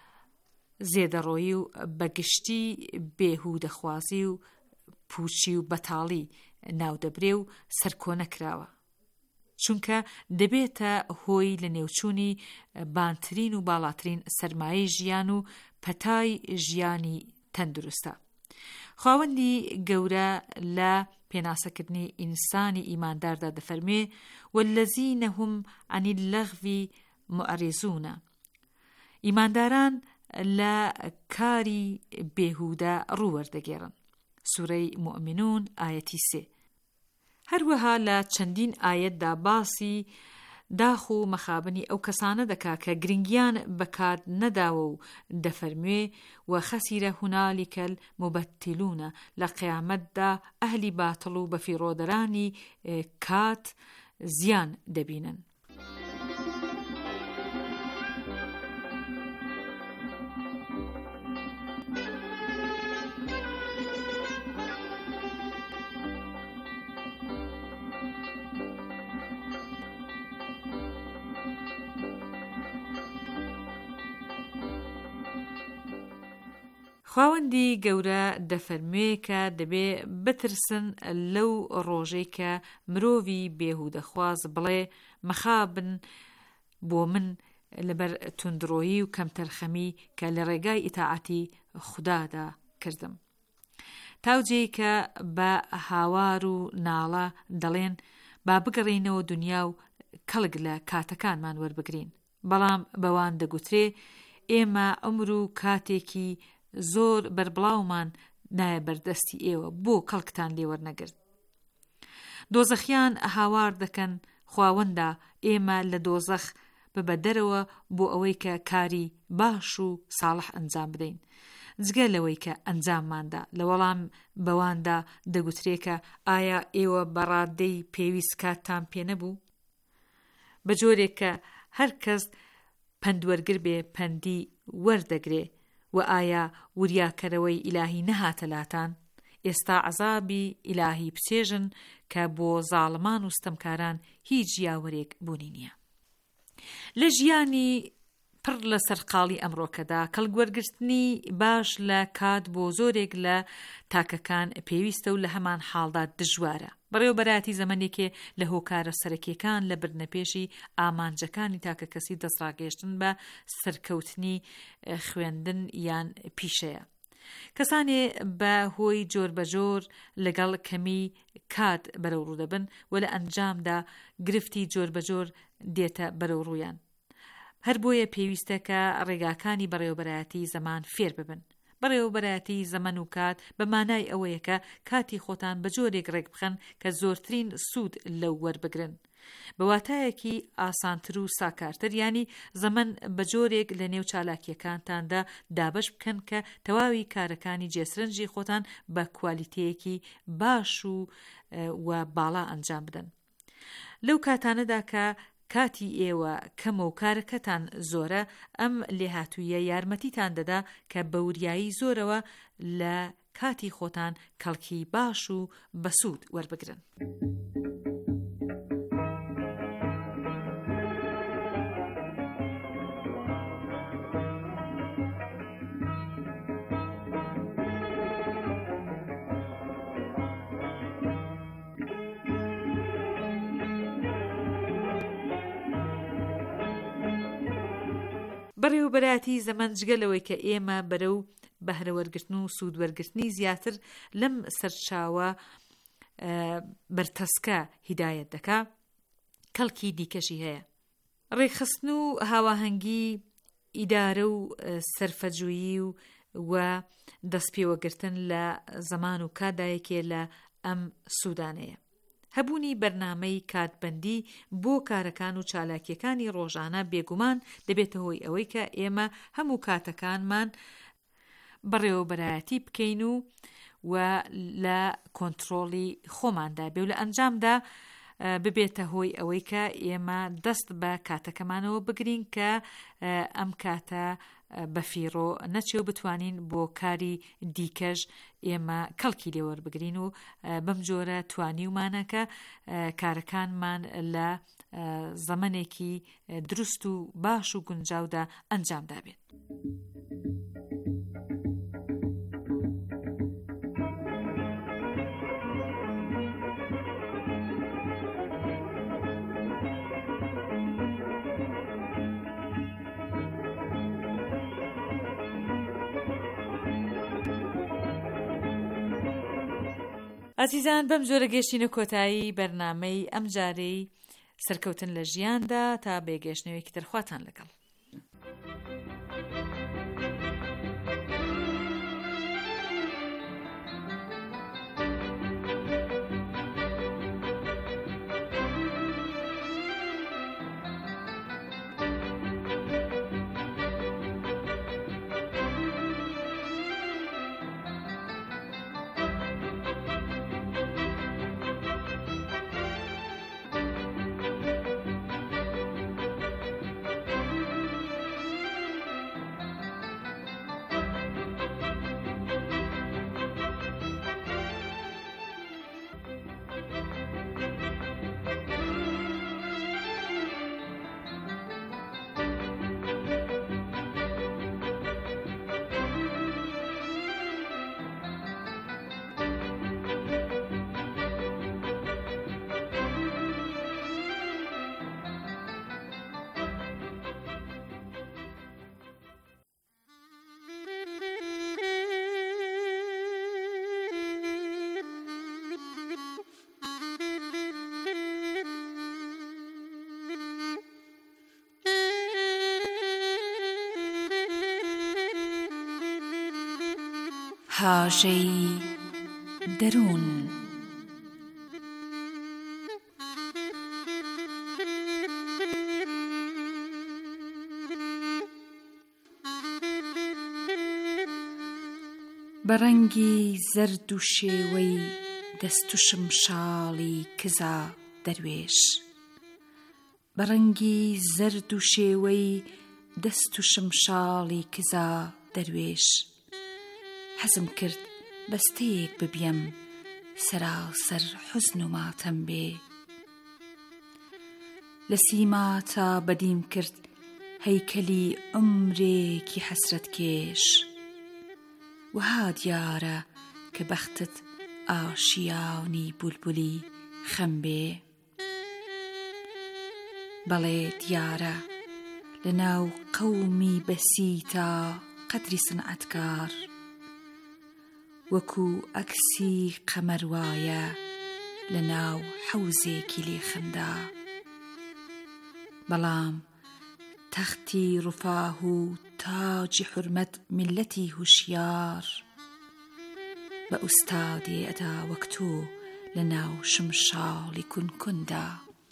Speaker 3: زێدەڕۆیی و بەگشتی بێهودەخوازی و پوچی و بەتاڵی ناودەبرێ و سەرکۆنە کراوە، چونکە دەبێتە هۆی لە نێوچوونی بانترین و باڵاترین سەرمایەی ژیان و پەتای ژیانی تەندروستە. خواوەندی گەورە لە پێناسەکردنی ئینسانی ئیمانداردا دەفەرمێ وەلەزینە هوم عەنی اللەغوی مۇعرضونە، ئیمانداران لە کاری بێهودە ڕوووەردەگێڕن. سوورەی موئمنون ئایەتی سێ. هەروەها لە چەندین ئایەتدا باسی داخ و مەخابنی ئەو کەسانە دەکا کە گرنگیان بەکات نەداوە و دەفەرموێ و خەسیرە هونالیکەل مبەتیلونە، لە قیامەتدا ئەهلی باتڵ و بەفیڕۆدەرانی کات زیان دەبینن. خواوەندی گەورە دەفەرموێ کە دەبێ بترسن لەو ڕۆژەی کە مرۆڤی بێهودەخواز بڵێ مەخابن بۆ من لەبەر توندڕۆیی و کەمتەرخەمی کە لە ڕێگای ئیتاعەتی خودادا کردم. تاوجێی کە بە هاوار و ناڵە دەڵێن با بگەڕێینەوە دنیا و کەڵک لە کاتەکانمان وەربگرین، بەڵام بەوان دەگوترێ ئێمە عومر و کاتێکی زۆر بربڵاومان نایە بەردەستی ئێوە، بۆ کەڵکتان لێوەرنەگرت. دۆزەخیان هاوار دەکەن خواوەندا ئێمە لە دۆزەخ ببەدەرەوە بۆ ئەوەی کە کاری باش و ساڵح ئەنجام بدەین، جگە لەوەی کە ئەنجامماندا. لە وەڵام بەواندا دەگوترێکە ئایا ئێوە بەڕادەی پێویست کاتتان پێ نەبوو؟ بە جۆرێک کە هەر کەس پەندوەرگر بێ پەندی وەردەگرێ، و ئایا وریاکەرەوەی ئیلاهی نەهاتەلاتان؟ ئێستا عەزابی ئیلاهی بچێژن کە بۆ زاڵمان و ستەمکاران هیچ یاوەرێک بوونی نییە. لە ژیانی پڕ لە سەرقاڵی ئەمڕۆکەدا کەڵگوەرگرتنی باش لە کات بۆ زۆرێک لە تاکەکان پێویستە و لە هەمان حاڵدا دژوارە. بەڕێوەبەراتی زەمانێکێ لە هۆکارە سەرەکیەکان لە بردنەپێشی ئامانجەکانی تاکە کەسی دەستڕاگەیشتن بە سەرکەوتنی خوێندن یان پیشەیە. کەسانێ بە هۆی جۆر بە جۆر لەگەڵ کەمی کات بەرەو ڕوو دەبن و لە ئەنجامدا گرفتی جۆر بە جۆر دێتە بەرەو ڕوویان. هەر بۆیە پێویستە کە ڕێگاکانی بەڕێوەبەرایەتی زەمان فێر ببن. بەڕێوەبەرایەتی زەمن و کات بە مانای ئەوەیە کە کاتی خۆتان بە جۆرێک ڕێک بخەن کە زۆرترین سوود لەو وەربگرن. بەواتایەکی ئاسانتر و ساکارتر، ینی زەمن بە جۆرێک لە نێو چالاکیەکانتاندا دابش بکەن کە تەواوی کارەکانی جێسرنجی خۆتان بە کوالیتەیەکی باش و و باڵا ئەنجام بدەن. لەو کاتانەدا کە کاتی ئێوە کەمە و کارەکەتان زۆرە، ئەم لێهاتوویە یارمەتیتان دەدا کە بەوریایی زۆرەوە لە کاتی خۆتان کەڵکی باش و بەسوود وەربگرن. بەڕێوەبەراتی زەمان جگەلەوەی کە ئێمە بەرەو بەهرەوەرگرتن و سوودوەرگرتنی زیاتر لەم سەرچاوە بەرتەسکە هیدایەت دەکا، کەڵکی دیکەشی هەیە. ڕێکخستن و هاواهەنگی ئیدارە و سەرفەجوویی و و دەستپێوەگرتن لە زەمان و کاتدایەکێ لە ئەم سوودانەیە. هەبوونی بەرنامەی کاتبەندی بۆ کارەکان و چالاکیەکانی ڕۆژانە بێگومان دەبێتە هۆی ئەوەی کە ئێمە هەموو کاتەکانمان بەڕێوەبەرایەتی بکەین و و لە کۆنتڕۆڵی خۆماندا بێ و لە ئەنجامدا ببێتە هۆی ئەوەی کە ئێمە دەست بە کاتەکەمانەوە بگرین کە ئەم کاتە بەفیڕۆ نەچێ و بتوانین بۆ کاری دیکەش ئێمە کەڵکی لێوەربگرین و بەم جۆرە توانی ومانەکە کارەکانمان لە زەمانێکی دروست و باش و گونجاودا ئەنجامدا بێت. ئازیزان، بەم جۆرە گەشتینە کۆتایی بەرنامەی ئەم جارەی سەرکەوتن لە ژیاندا تا بێگەشتنەوەیەکی تەرخواتان لەگەڵ.
Speaker 7: هاژەی دەروون. بەڕەنگی زەرد و شێوەی دەست و شمشاڵی کزا دەروێش، بەڕەنگی زەرد و شێوەی دەست و شمشاڵی کزا دەروێش، حەزم کرد بەستەیەک ببیەم سەراسەر حوزن و ماتەم بێ، لە سیما تا بەدیم کرد هەیکەلی عمرێکی حەسرەت کێش وها دیارە کە بەختت ئاشیاونی بولبولی خەم بێ بەڵێ دیارە لەناو قەومی بەسیتا قەدری سنعەتکار وەکو ئەکسی قەمەر وایە لەناو حەوزێکی لێخەندا بەڵام تەختی ڕوفاه و تاجی حورمەت میلەتی هوشیار بە ئوستادێ ئەدا وەک تۆ لەناو شمشاڵی کونکوندا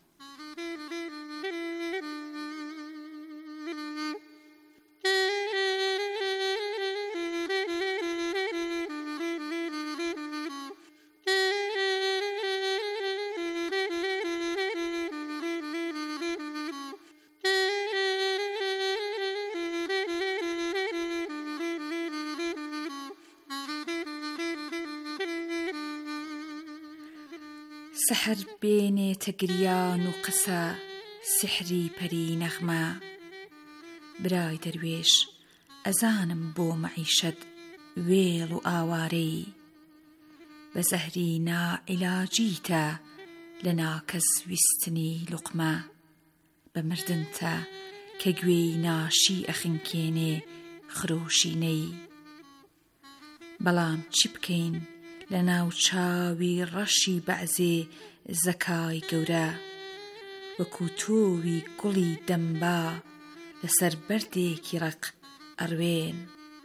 Speaker 7: سەحر بێنێتە گریان و قسە سحری پەری نەغمە برای دەروێش ئەزانم بۆ مەعیشەت وێڵ و ئاوارەی بە زەهری نائیلاجیتە لە ناکەس ویستنی لوقمە بە مردنتە کە گوێی ناشی ئەخنکێنێ خرۆشینەی بەڵام چی بکەین لە ناو چاوی ڕەشی بەعزێ زەکای گەورە وەکو تۆوی گوڵی دەمبا لەسەر بەردێکی ڕق ئەڕوێن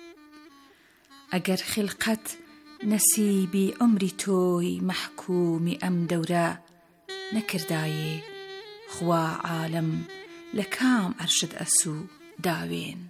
Speaker 7: ئەگەر خلقەت نەسیبی عمری تۆی مەحکومی ئەم دەورە نەکردایێ خوا عالم لە کام عەرشت ئەسوو داوێن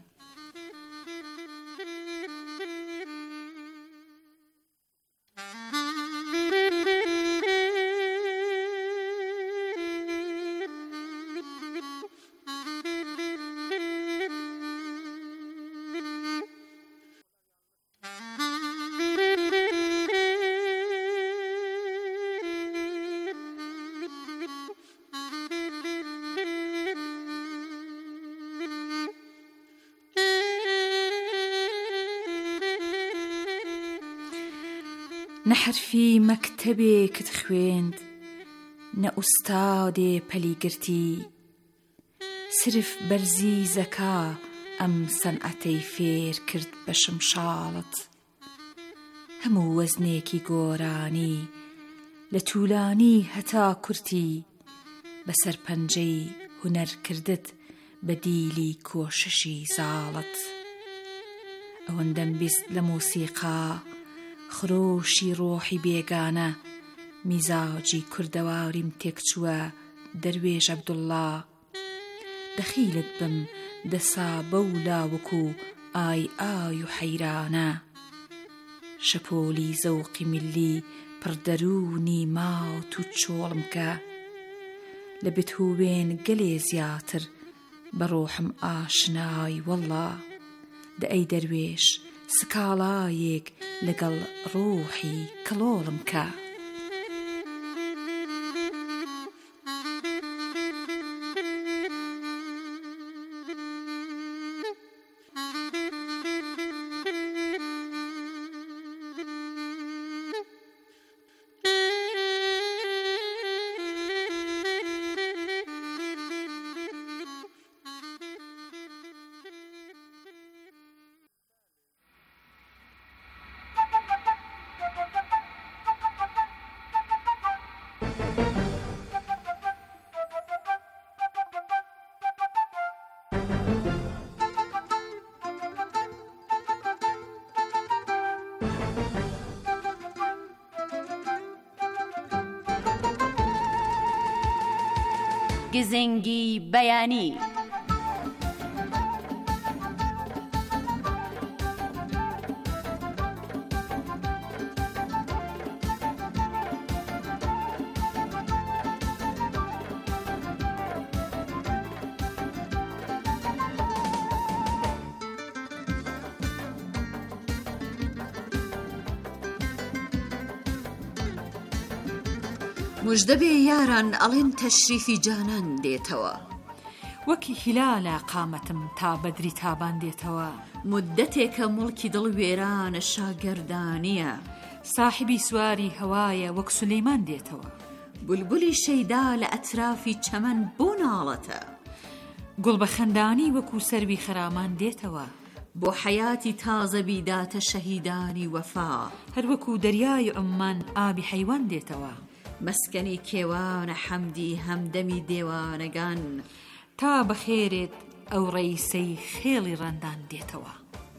Speaker 7: نەحرفی مەکتەبێکت خوێند نە ئوستادێ پەلیگرتی سرف بەرزی زەکا ئەم سەنعەتەی فێر کرد بە شمشاڵت هەموو وەزنێکی گۆرانی لە توولانی هەتا کورتی بەسەر پەنجەی هونەر کردت بە دیلی کۆششی زاڵت ئەوەندەم بیست لە موسیقا خرۆشی ڕۆحی بێگانە میزاجی کوردەواریم تێکچووە دەروێژ عەبدوڵڵا دەخیلت بم دەسا بەولا وەکو ئای ئای و حەیرانە شەپۆلی زەوقی میلی پڕدەرونی ماوت و چۆڵم کە لە بتهوێن گەلێ زیاتر بە ڕۆحم ئاشنای وەڵڵا دە ئەی دەروێش سکاڵایەک لەگەڵ ڕۆحی کڵۆڵم کە
Speaker 1: گزنگی بەیانی
Speaker 8: مژدەبێ یاران ئەڵێن تەشریفی جانان دێتەوە
Speaker 3: وەکی هیلالە قامەتم تا بەدری تابان دێتەوە،
Speaker 1: مدەتێکە مڵکی دڵ وێرانە شاگردانیە،
Speaker 3: ساحبی سواری هەوایە وەک سولەیمان دێتەوە،
Speaker 1: بولبولی شەیدا لە ئەترافی چەمەن بۆ ناڵەتە،
Speaker 3: گوڵ بە خەندانی وەکو سەروی خەرامان دێتەوە،
Speaker 1: بۆ حەیاتی تازە بیداتە شەهیدانی وەفا،
Speaker 3: هەروەکو دەریای عمان ئابی حەیوان دێتەوە،
Speaker 1: مەسکەنی کێوانە حەمدی هەمدەمی دێوانەگان،
Speaker 3: تا بەخێرێت ئەو ڕەیسەی خێڵی ڕەندان دێتەوە.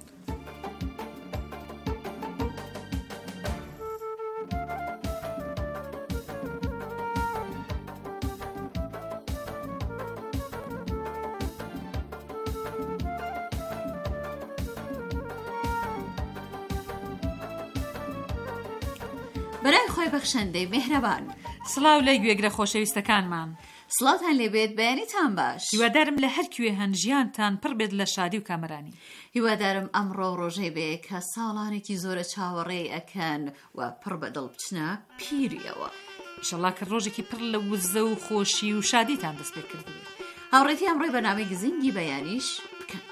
Speaker 1: بەرای خۆی بەخشەندەی میهرەبان،
Speaker 3: سڵاو لە گوێگرە خۆشەویستەکانمان،
Speaker 1: سڵاتان لێبێت، بەیانیتان باش.
Speaker 3: هیوادارم لە هەر کوێ هەن ژیانتان پڕ بێت لە شادی و کامەرانی.
Speaker 1: هیوادارم ئەمڕۆ ڕۆژەی بێ کە ساڵانێکی زۆرە چاوەڕێ ئەکەن و پڕ بە دڵ بچنە پیریەوە.
Speaker 3: ئینشەڵڵا کە ڕۆژێکی پڕ لە وزە و خۆشی و شادیتان دەست پێ کردبێت.
Speaker 1: هاوڕێتی ئەمڕۆی بەنامەی گزینگی بەیانیش بکەن.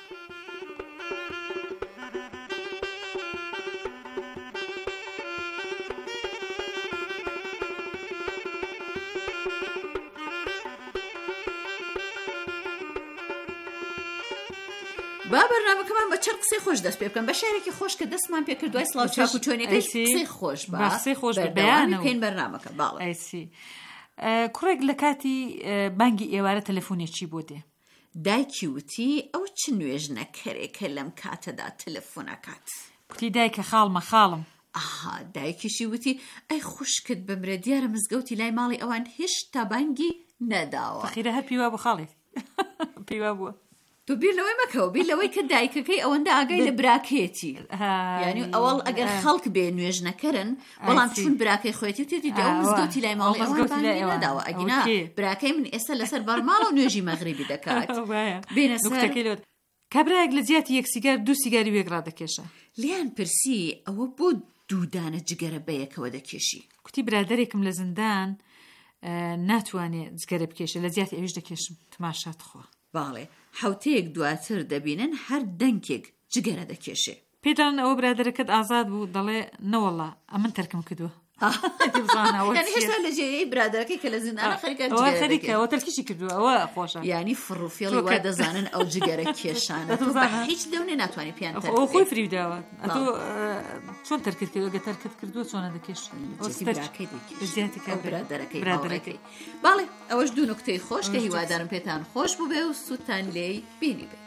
Speaker 1: با بەرنامەکەمان بە چەند قسەی خۆش دەست پێ بکەن، بە شعرێکی خۆش کە دەستمان پێ کردووای سڵاو چاک و چۆنێکەی قسەی خۆش بە
Speaker 3: قسەی خۆش
Speaker 1: بەردەوامی بکەین بەرنامەکە. باڵێ
Speaker 3: ئەیسی کوڕێک لە کاتی بانگی ئێوارە تەلەفۆنێکی بۆ دێ،
Speaker 1: دایکی وتی ئەو چ نوێژنەکەرێکە لەم کاتەدا تەلەفۆنەکات.
Speaker 3: کوتی دایکە خاڵمە خاڵم.
Speaker 1: ئاها، دایکیشی وتی ئەی خوشکت بمرە، دیارە مزگەوتی لای ماڵی ئەوان هێشتا بانگی نەداوە.
Speaker 3: خیرە هەر پیوا بۆ خاڵێ پیوا بووە.
Speaker 1: تو بیر لەوەی مەکەوە، بیر لەوەی کە دایکەکەی ئەوەندە ئاگای لە براکێتی، یعنی ئەوڵ ئەگەر خەڵک بێ نوێژنەکەرن بەڵام چون براکەی خۆیەتی و تێتی ئەو مزگەوتی لای ماڵی ئەوان بانگی نەداوە، ئەگینا براکەی من ئێستا لەسەر بەرماڵ و نوێژی مەغریبی دەکات. بێنە سەر
Speaker 3: کابراەک لە جیاتی یەک سیگار دوو سیگاری وێگرا دەکێشە.
Speaker 1: لیان پرسی ئەوە بۆ دوودانە جگەرە بەیەکەوە دەکێشی؟
Speaker 3: کوتی برادەرێکم لە زندان ناتوانێت جگەرە بکێشە، لە جیاتی ئەویش دەکێشم، تماشات خۆ.
Speaker 1: باڵێ، حوتەیەک دواتر دەبینن هەر دەنگێک جگەرە دەکێشێ.
Speaker 3: پێدان ئەوە برادەرەکەت ئازاد بوو، دەڵێ نەوەڵا ئەمن تەرکم کردووە.
Speaker 1: هێشتا لە جێی برادەرەکەی کە لە زیندانە
Speaker 3: خەریکەوە تەرکیشی کردووە، ئەوە خۆشە.
Speaker 1: یعنی فڕوفێڵی وا دەزانن ئەو جگەرە کێشانە، هیچ دەونێ ناتوانێت پیان تەرک
Speaker 3: ئەو خۆی فریوداوە. ئەتۆ چۆن تەرکت کردووە؟ گە تەرکت کردووە چۆنە دەکێش؟
Speaker 1: برادەرەکەی برادەرەکەی. باڵێ، ئەوەش دوو نکتەی خۆش کە هیوادارم پێتان خۆش بوو بێ و سووتان لێی بینی بێ.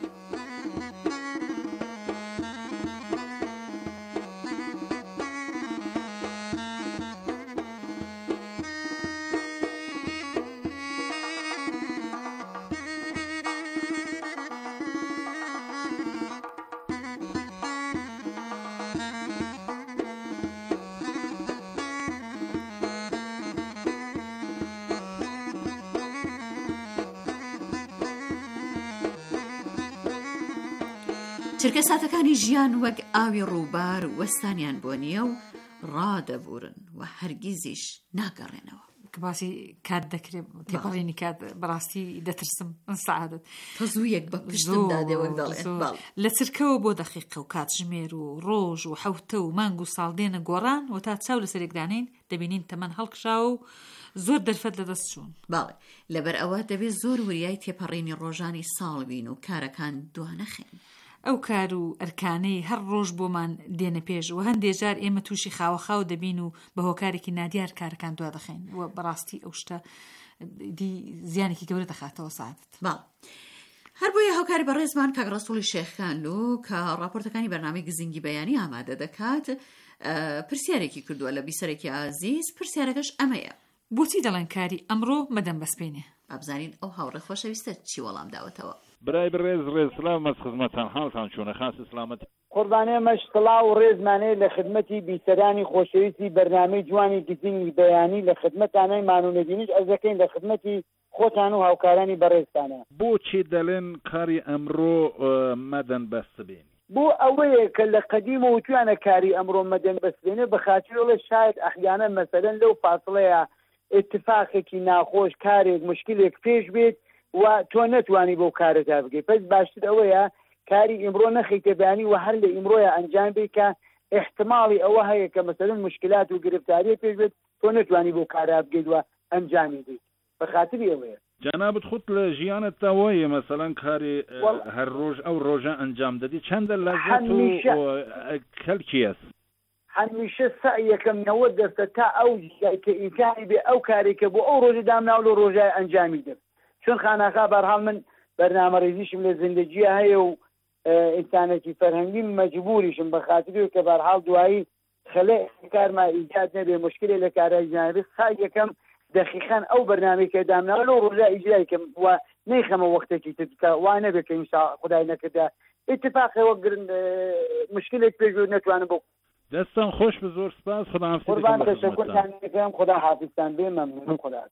Speaker 1: چرکە ساتەکانی ژیان وەک ئاوی ڕووبار وەستانیان بۆ نییە و ڕادەبورن و هەرگیزیش ناگەڕێنەوە.
Speaker 3: کە باسی کات دەکرێت تێپەڕێنی کات بەڕاستی دەترسم سەعادەت
Speaker 1: تەزوویەک بە پشتمدا دێوە دەڵێ.
Speaker 3: لە چرکەوە بۆ دەقیقە و کات ژمێر و ڕۆژ و حەوتە و مانگ و ساڵدێنە گۆڕان و تا چاو لەسەرێکدانین دەبینین تەمەن هەڵکشاو و زۆر دەرفەت لە دەست چوون.
Speaker 1: باڵێ، لەبەر ئەوە دەبێت زۆر وریای تێپەڕێنی ڕۆژانی ساڵ بین و کارەکان دوانەخێن.
Speaker 3: ئەو کار و ئەرکانەی هەر ڕۆژ بۆمان دێنە پێش و هەندێک جار ئێمە تووشی خاوەخاو دەبین و بە هۆکارێکی نادیار کارەکان دوا دەخەین و بەڕاستی ئەو شتە دی زیانێکی گەورە دەخاتەوە ساعدت.
Speaker 1: باڵ، هەر بۆیە هاوکاری بە ڕێزمان کاک ڕەسوڵی شێخخانلو کە ڕاپۆرتەکانی بەرنامەی گزینگی بەیانی ئامادە دەکات پرسیارێکی کردووە لە بیسەرێکی ئازیز. پرسیارەکەش ئەمەیە:
Speaker 3: بۆچی دەڵێن کاری ئەمڕۆ مەدەم بەسپێنێ؟
Speaker 1: ئابزانین ئەو هاوڕێ خۆشەویستە چی وەڵام داوەتەوە.
Speaker 8: برای بەڕێز ڕێز سلامەت خزمەتان، حاڵتان چۆنە؟ خاس سلامەت
Speaker 9: قوربانێ مەشتڵا و ڕێزمانەیە لە خدمەتی بیسەرانی خۆشەویستی بەرنامەی جوانی گزینگی بەیانی لە خدمەتانەی مانوونەدینیش ئەزەکەین لە خدمەتی خۆتان و هاوکارانی بەڕێزتانە.
Speaker 8: بۆچی دەڵێن کاری ئەمڕۆ مەدەن بەستبێن؟
Speaker 9: بۆ ئەوەیە کە لە قەدیمە وتوانە کاری ئەمڕۆ مەدەن بەستبێنێ بە خاطرەوە شاید ئەحیانە مەسەلەن لەو فاصلەیە اتفاقێکی ناخۆش کارێک مشکلێک پێش بێت و تۆ نەتوانی بۆ کارەتا بگەی. پس باشتر ئەوەیە کاری ئیمڕۆ نەخیتە بەیانی و هەر لە ئیمڕۆیە ئەنجام بێ کە احتماڵی ئەوە هەیە کە مەسەلەن مشکلات و گرفتاری پێش بێت تۆ نەتوانی بۆ کارا بگەیت و ئەنجامی دیت بە خاتری ئەوەیە.
Speaker 8: جەنابەت خۆت لە ژیانت تاوایە مەسەلەن کاری هەر ڕۆژ ئەو ڕۆژە ئەنجام دەدی چەندە لەزەت و کەلکیەس
Speaker 9: هەمیشە سعیەکەم نەوە دەستە تا ئەو کە ئیمکانی بێ ئەو کارێکە بۆ ئەو ڕۆژی دامناو لە ڕۆژای ئەنجامی دەب. چون خاناخا بەرحاڵ من بەرنامەڕێزیشم لە زیندەجیە هەیە و ئینسانێکی فەرهەنگی مەجبوریشم بە خاتری کە بەرحاڵ دوایی خەلێ کارما ئیجاد نەبێ مشکلێ لە کارای ژنابێت سعیەکەم دقیقاً ئەو بەرنامەی کە دامناوە لەو ڕۆژای ئیجرایکەم و نەیخەمە وەختێکی تر وا نەبێت کە ئینشا خودای نەکردا اتفاقەوە گرن مشکلێک پێش نەتوانم بۆ
Speaker 8: دەستان خۆش بە زۆر سپاس خدا
Speaker 9: قوربان تەشەکورتان دەکەم خدا حافظتان بێ مەمنونم خدا.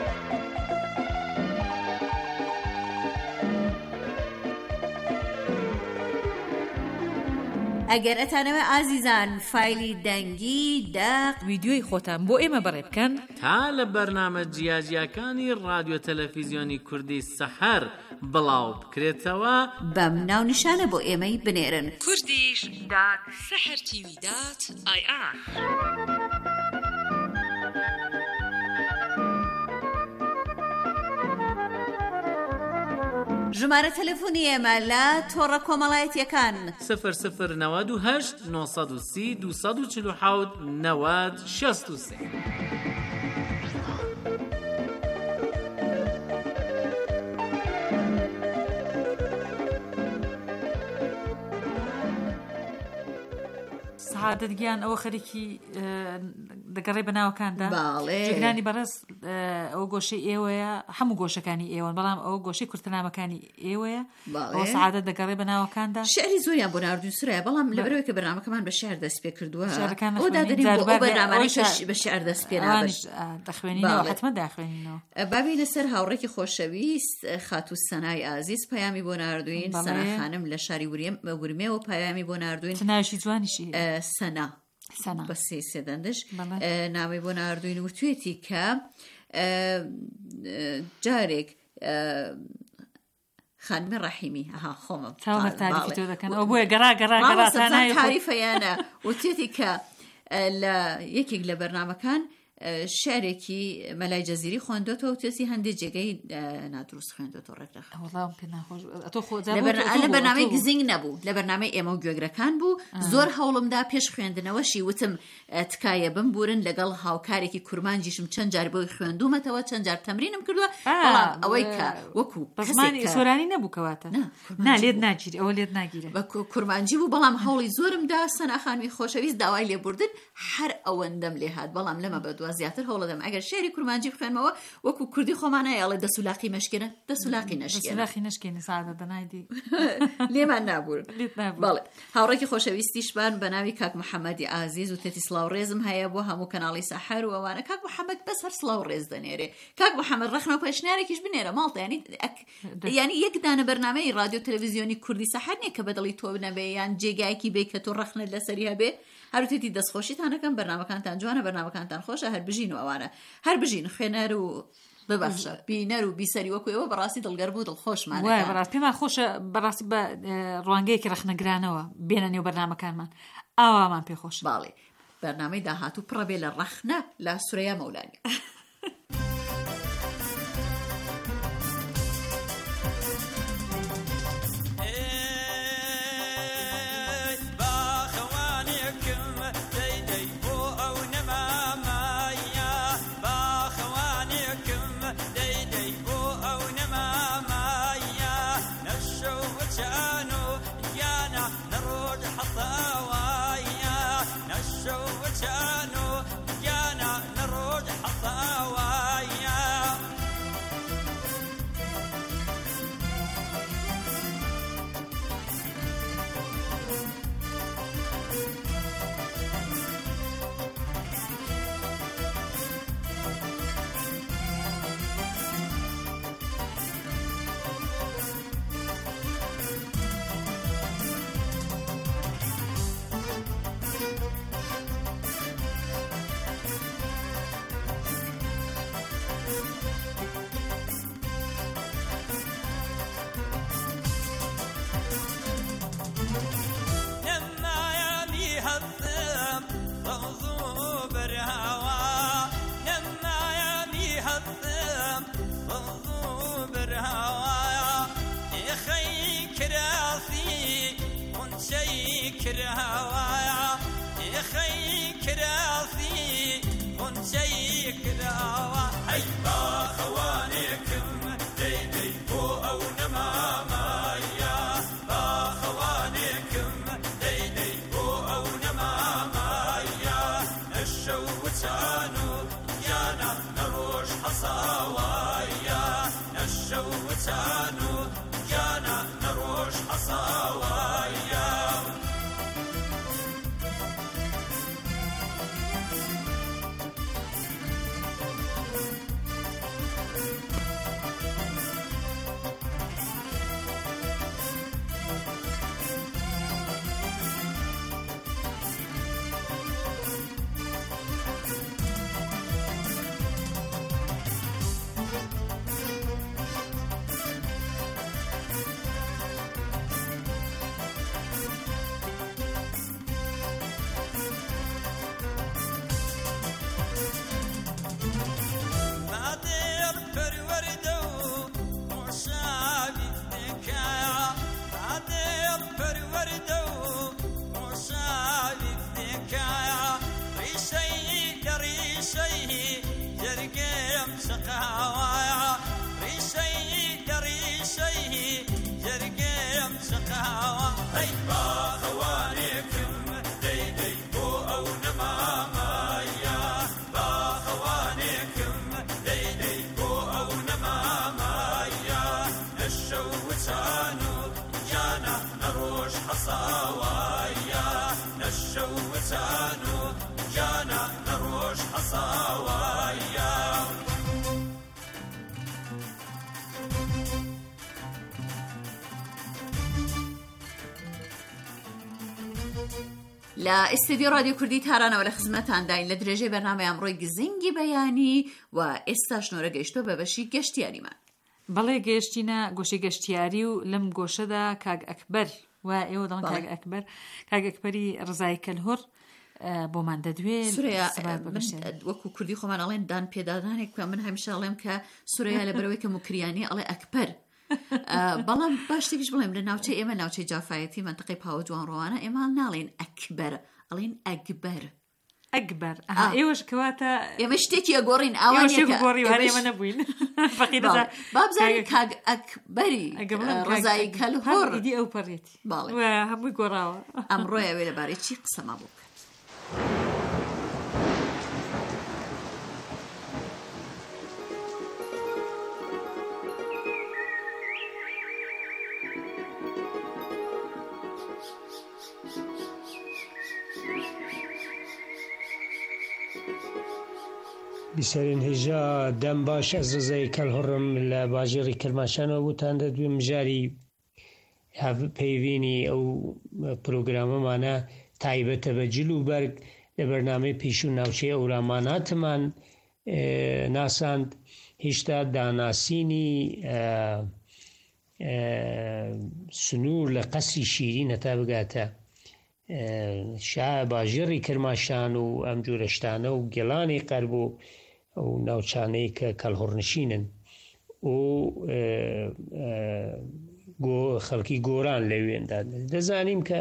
Speaker 1: ئەگەر ئەتانەوە ئازیزان فایلی دەنگی داق
Speaker 7: ویدیۆی خۆتان بۆ ئێمە بەڕێ بکەن
Speaker 10: تا لە بەرنامە جیاجیەکانی رادیۆ تەلەڤیزیۆنی کوردی سەحەر بڵاو بکرێتەوە
Speaker 1: بەم ناو نیشانە بۆ ئێمەی بنێرن
Speaker 7: کوردیش دات سەحەر تیوی دات ئای ئار.
Speaker 1: ژمارە تەلەفۆنی ئێمە لە تۆڕە کۆمەڵایەتیەکان
Speaker 10: سفر سفر نەوەد و هەشت نۆسەد و سی دووسەد و چل و حەوت نەوەد شەست و سێ.
Speaker 3: سعادت گیان ئەوە خەریکی دەگەڕێ بەناوەکاندا جێگرانی بەڕێز ئەو گۆشەی ئێوەیە هەموو گۆشەکانی ئێوەن بەڵام ئەو گۆشەی کورتنامەکانی ئێوەیە ئەوە سعادت دەگەڕێ بەناوەکاندا.
Speaker 1: شعری زۆریان بۆ ناردوون سرایە بەڵام لەبەرەوەی کە بەرنامەکەمان بە شعر دەست پێ کردووە ئەو دادەنین بۆ ئەو بەرنامانەی بە شعر دەست پێ
Speaker 3: دەخوێنینەوە حتممە داخوێنینەوە.
Speaker 1: بابی لەسەر هاوڕێکی خۆشەویست خاتو سەنای ئازیز پەیامی بۆ ناردوین سەنا خانم لە شاری ورمێەوە پەیامی بۆ ناردوین
Speaker 3: ناوشی جوانیشی
Speaker 1: سەنا بە سێ سێدەندش ناوی بۆ ناردوین وتوێتی کە جارێک خانمی ڕەحیمی ئەها خۆمە تاریفەیانە وتێتی کە لە یەکێک لە بەرنامەکان شعرێکی مەلای جەزیری خوێندۆتەوە و توێسی هەندێک جێگەی نادروست خوێندۆتەوە ڕێکرا لە بەرنامەی گزینگ نەبوو لە بەرنامەی ئێمە و گوێگرەکان بوو. زۆر هەوڵمدا پێش خوێندنەوەشی وتم تکایە بمبورن لەگەڵ هاوکارێکی کورمانجیشم چەند جار بۆی خوێندومەتەوە چەند جار تەمرینم کردووە بەڵام ئەوەی کە وەکو
Speaker 3: ڕزمانی سۆرانی نەبوو کەواتە نا لێت ناگیری ئەوە لێت ناگیرێ
Speaker 1: بە کورمانجی بوو بەڵام هەوڵی زۆرمدا سەنا خانمی خۆشەویست داوای لێبوردن هەر ئەوەندەم لێ هات بەڵام لەمە بەدووە زیاتر هەوڵەدەم ئەگەر شێری کورمانجی بخوێنمەوە وەکو کوردی خۆمانایەڵێ دەسولاقی مەشکێنە دەسولاقی نەشکێنە
Speaker 3: نشکێنی سعادە دەنایدی
Speaker 1: لێمان نابوون. بەڵێ هاوڕێکی خۆشەویستیشمان بە ناوی کاک محەممەدی ئازیز و تێتی سڵاو ڕێزم هەیە بۆ هەموو کەناڵی سەحەر و ئەوانە کاک محەممەد بەس هەر سڵاو ڕێز دەنێرێ. کاک محەممەد ڕەخنەوە پێشنیارێکیش بنێرە ماڵتە ینی ینی یەک دانە بەرنامەی رادیۆ تەلەڤیزیۆنی کوردی سەحەر نییە کە بەدڵی تۆ بنەبێ یان جێگایەکی بێ کە تۆ ڕەخنت لەسەری هەبێ هەروتێتی دەستخۆشیتانەکەم بەرنامەکانتان جوانە بەرنامەکانتان خۆشە هەر بژین و ئەوانە هەر بژین خوێنەر و ببەخشە بینەر و بیسەری وەکو ئێوە بەڕاستی دڵگەر بوو دڵخۆشمان
Speaker 3: بەڕاستی پێمان خۆشە بەڕاستی بە ڕوانگەیەکی ڕەخنەگرانەوە بێنە نێو بەرنامەکانمان ئاوامان پێخۆش.
Speaker 1: باڵێ بەرنامەی داهاتوو پڕەبێ لە ڕەخنە لە سورەیە مەولانی.
Speaker 11: نشو وشانو يانا نروج حطاواي شيك داوا هي باخوانكم ديدي بو او نماما يا باخوانكم ديدي بو او نماما يا الشوتانو يانا نروش حصاوايا الشوتانو يانا نروش حصاوايا سقاوة ريشي ريشي جرقيم سقاوة هي باخوانكم ديدي بو او نماما يا باخوانكم ديدي بو او نماما يا الشوتانو يانا نروش حصاوة يا الشوتانو يانا نروش حصاوة يا
Speaker 1: لا استدیو رادیو کوردی تارانەوە لە خزمەتانداین لە درێژەی بەرنامە ئەمڕۆی گزنگی بەیانی و ئێستا شنۆرە گەیشتۆ بە بەشی گەشتیاریمان.
Speaker 3: بەڵێ گەشتینە گۆشەی گەشتیاری و لەم گۆشەدا کاگ ئەکبەر و ئێوە دەڵێن کاگ ئەکبەر کاگ ئەکبەری ڕزای کەلهۆر بۆمان دەدوێت.
Speaker 1: سوریا وەکو کوردی خۆمان ئەڵێن دان پێدادانێک من هەمیشە ئەڵێم کە سوریا لە بەرەوەی کە موکریانی ئەڵێ ئەکبەر. بەڵام باشتێکیش بڵێم لە ناوچەی ئێمە ناوچەی جافایەتی منتقەی پاوە جوان ڕۆوانە ئێمە ناڵێن ئەکبەر ئەڵێن ئەگبەر
Speaker 3: ئەگبەر ئێوەش کەواتە
Speaker 1: ئێمە شتێکی ئەگۆڕین ئەوانێمە
Speaker 3: نەبووین
Speaker 1: بابزانین کاگ ئەکبەری ڕزای کەلهۆر
Speaker 3: ئیدی ئەو پەڕێتی هەمووی گۆڕاوە.
Speaker 1: ئەمڕۆی ئەوێ لەبارەی چی قسەما بوو بکات.
Speaker 12: بیسەرین هێژا دەم باش ئەز ڕزای کەلهۆڕم لە باژێڕی کرماشانەوە بوتان دەدوێ مژاری پەیوینی ئەو پرۆگرامەمانە تایبەتە بە جلوبەرگ لە بەرنامەی پێش و ناوچەی ئەوراماناتمان ناساند هێشتا داناسینی سنوور لە قەسری شیرین هەتا بگاتە شا باژێڕی کرماشان و ئەم جۆرە شتانە و گێڵانی قەرب و ئەو ناوچانەی کە کەلهۆڕنشینن و خەڵکی گۆران لەوێندا دەزانیم کە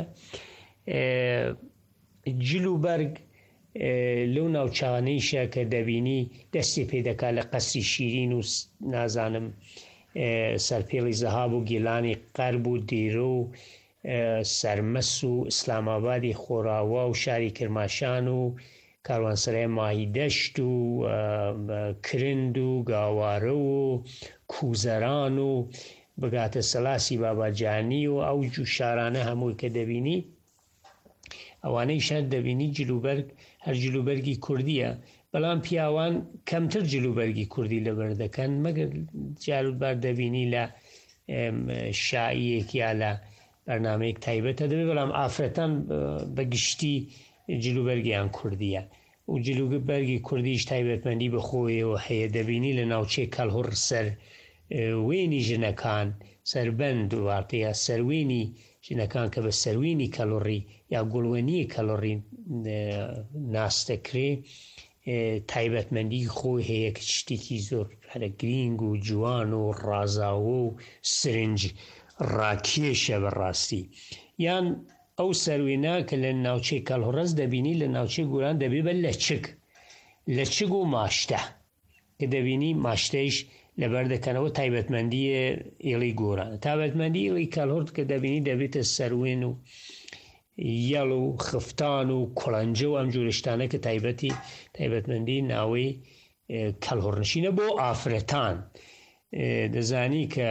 Speaker 12: جلوبەرگ لەو ناوچانەیشە کە دەبینی دەستی پێ دەکات لە قەسری شیرین و نازانم سەرپێڵی زەهاب و گێڵانی قەرب و دیرۆ و سەرمەس و ئیسلامابادی خۆراوە و شاری کرماشان و کاروانسەرای ماهیدەشت و کرند و گاوارە و کوزەران و بگاتە سەلاسی باباجانی و ئەو جو شارانە هەمووی کە دەبینی ئەوانەی شار دەبینی جلوبەرگ هەر جلوبەرگی کوردیە بەڵام پیاوان کەمتر جلوبەرگی کوردی لەبەر دەکەن مەگەر جارودبار دەبینی لە شایەک یا لە بەرنامەیەک تایبەتە دەبێت بەڵام ئافرەتان بەگشتی جلوبەرگیان کوردیە و جلوبەرگی کوردیش تایبەتمەندی بەخۆیەوە هەیە دەبینی لە ناوچەی کەلهۆڕ سەر وێنی ژنەکان سەربەند و واتەیە سەروێنی ژنەکان کە بە سەروێنی کەلۆڕی یا گوڵوێنی کەلۆڕی ناستەکرێ تایبەتمەندی خۆی هەیە کە شتێکی زۆر هەرە گرینگ و جوان و ڕازاوە و سرنج ڕاکێشە بەڕاستی یان ئەو سەروێنە کە لە ناوچەی کەلهۆڕەس دەبینی لە ناوچەی گۆران دەبێ بە لە چک لە چگ و ماشتە کە دەبینی ماشتەیش لەبەر دەکەنەوە تایبەتمەندی ئێڵی گۆرانە. تایبەتمەندی ئێڵی کالهۆرد کە دەبینی دەبێتە سەروێن و یەڵ و خفتان و کوڵەنجە و ئەم جۆرەشتانە کە تایبەتی تایبەتمەندی ناوەی کەلهۆڕنشینە بۆ ئافرەتان. دەزانی کە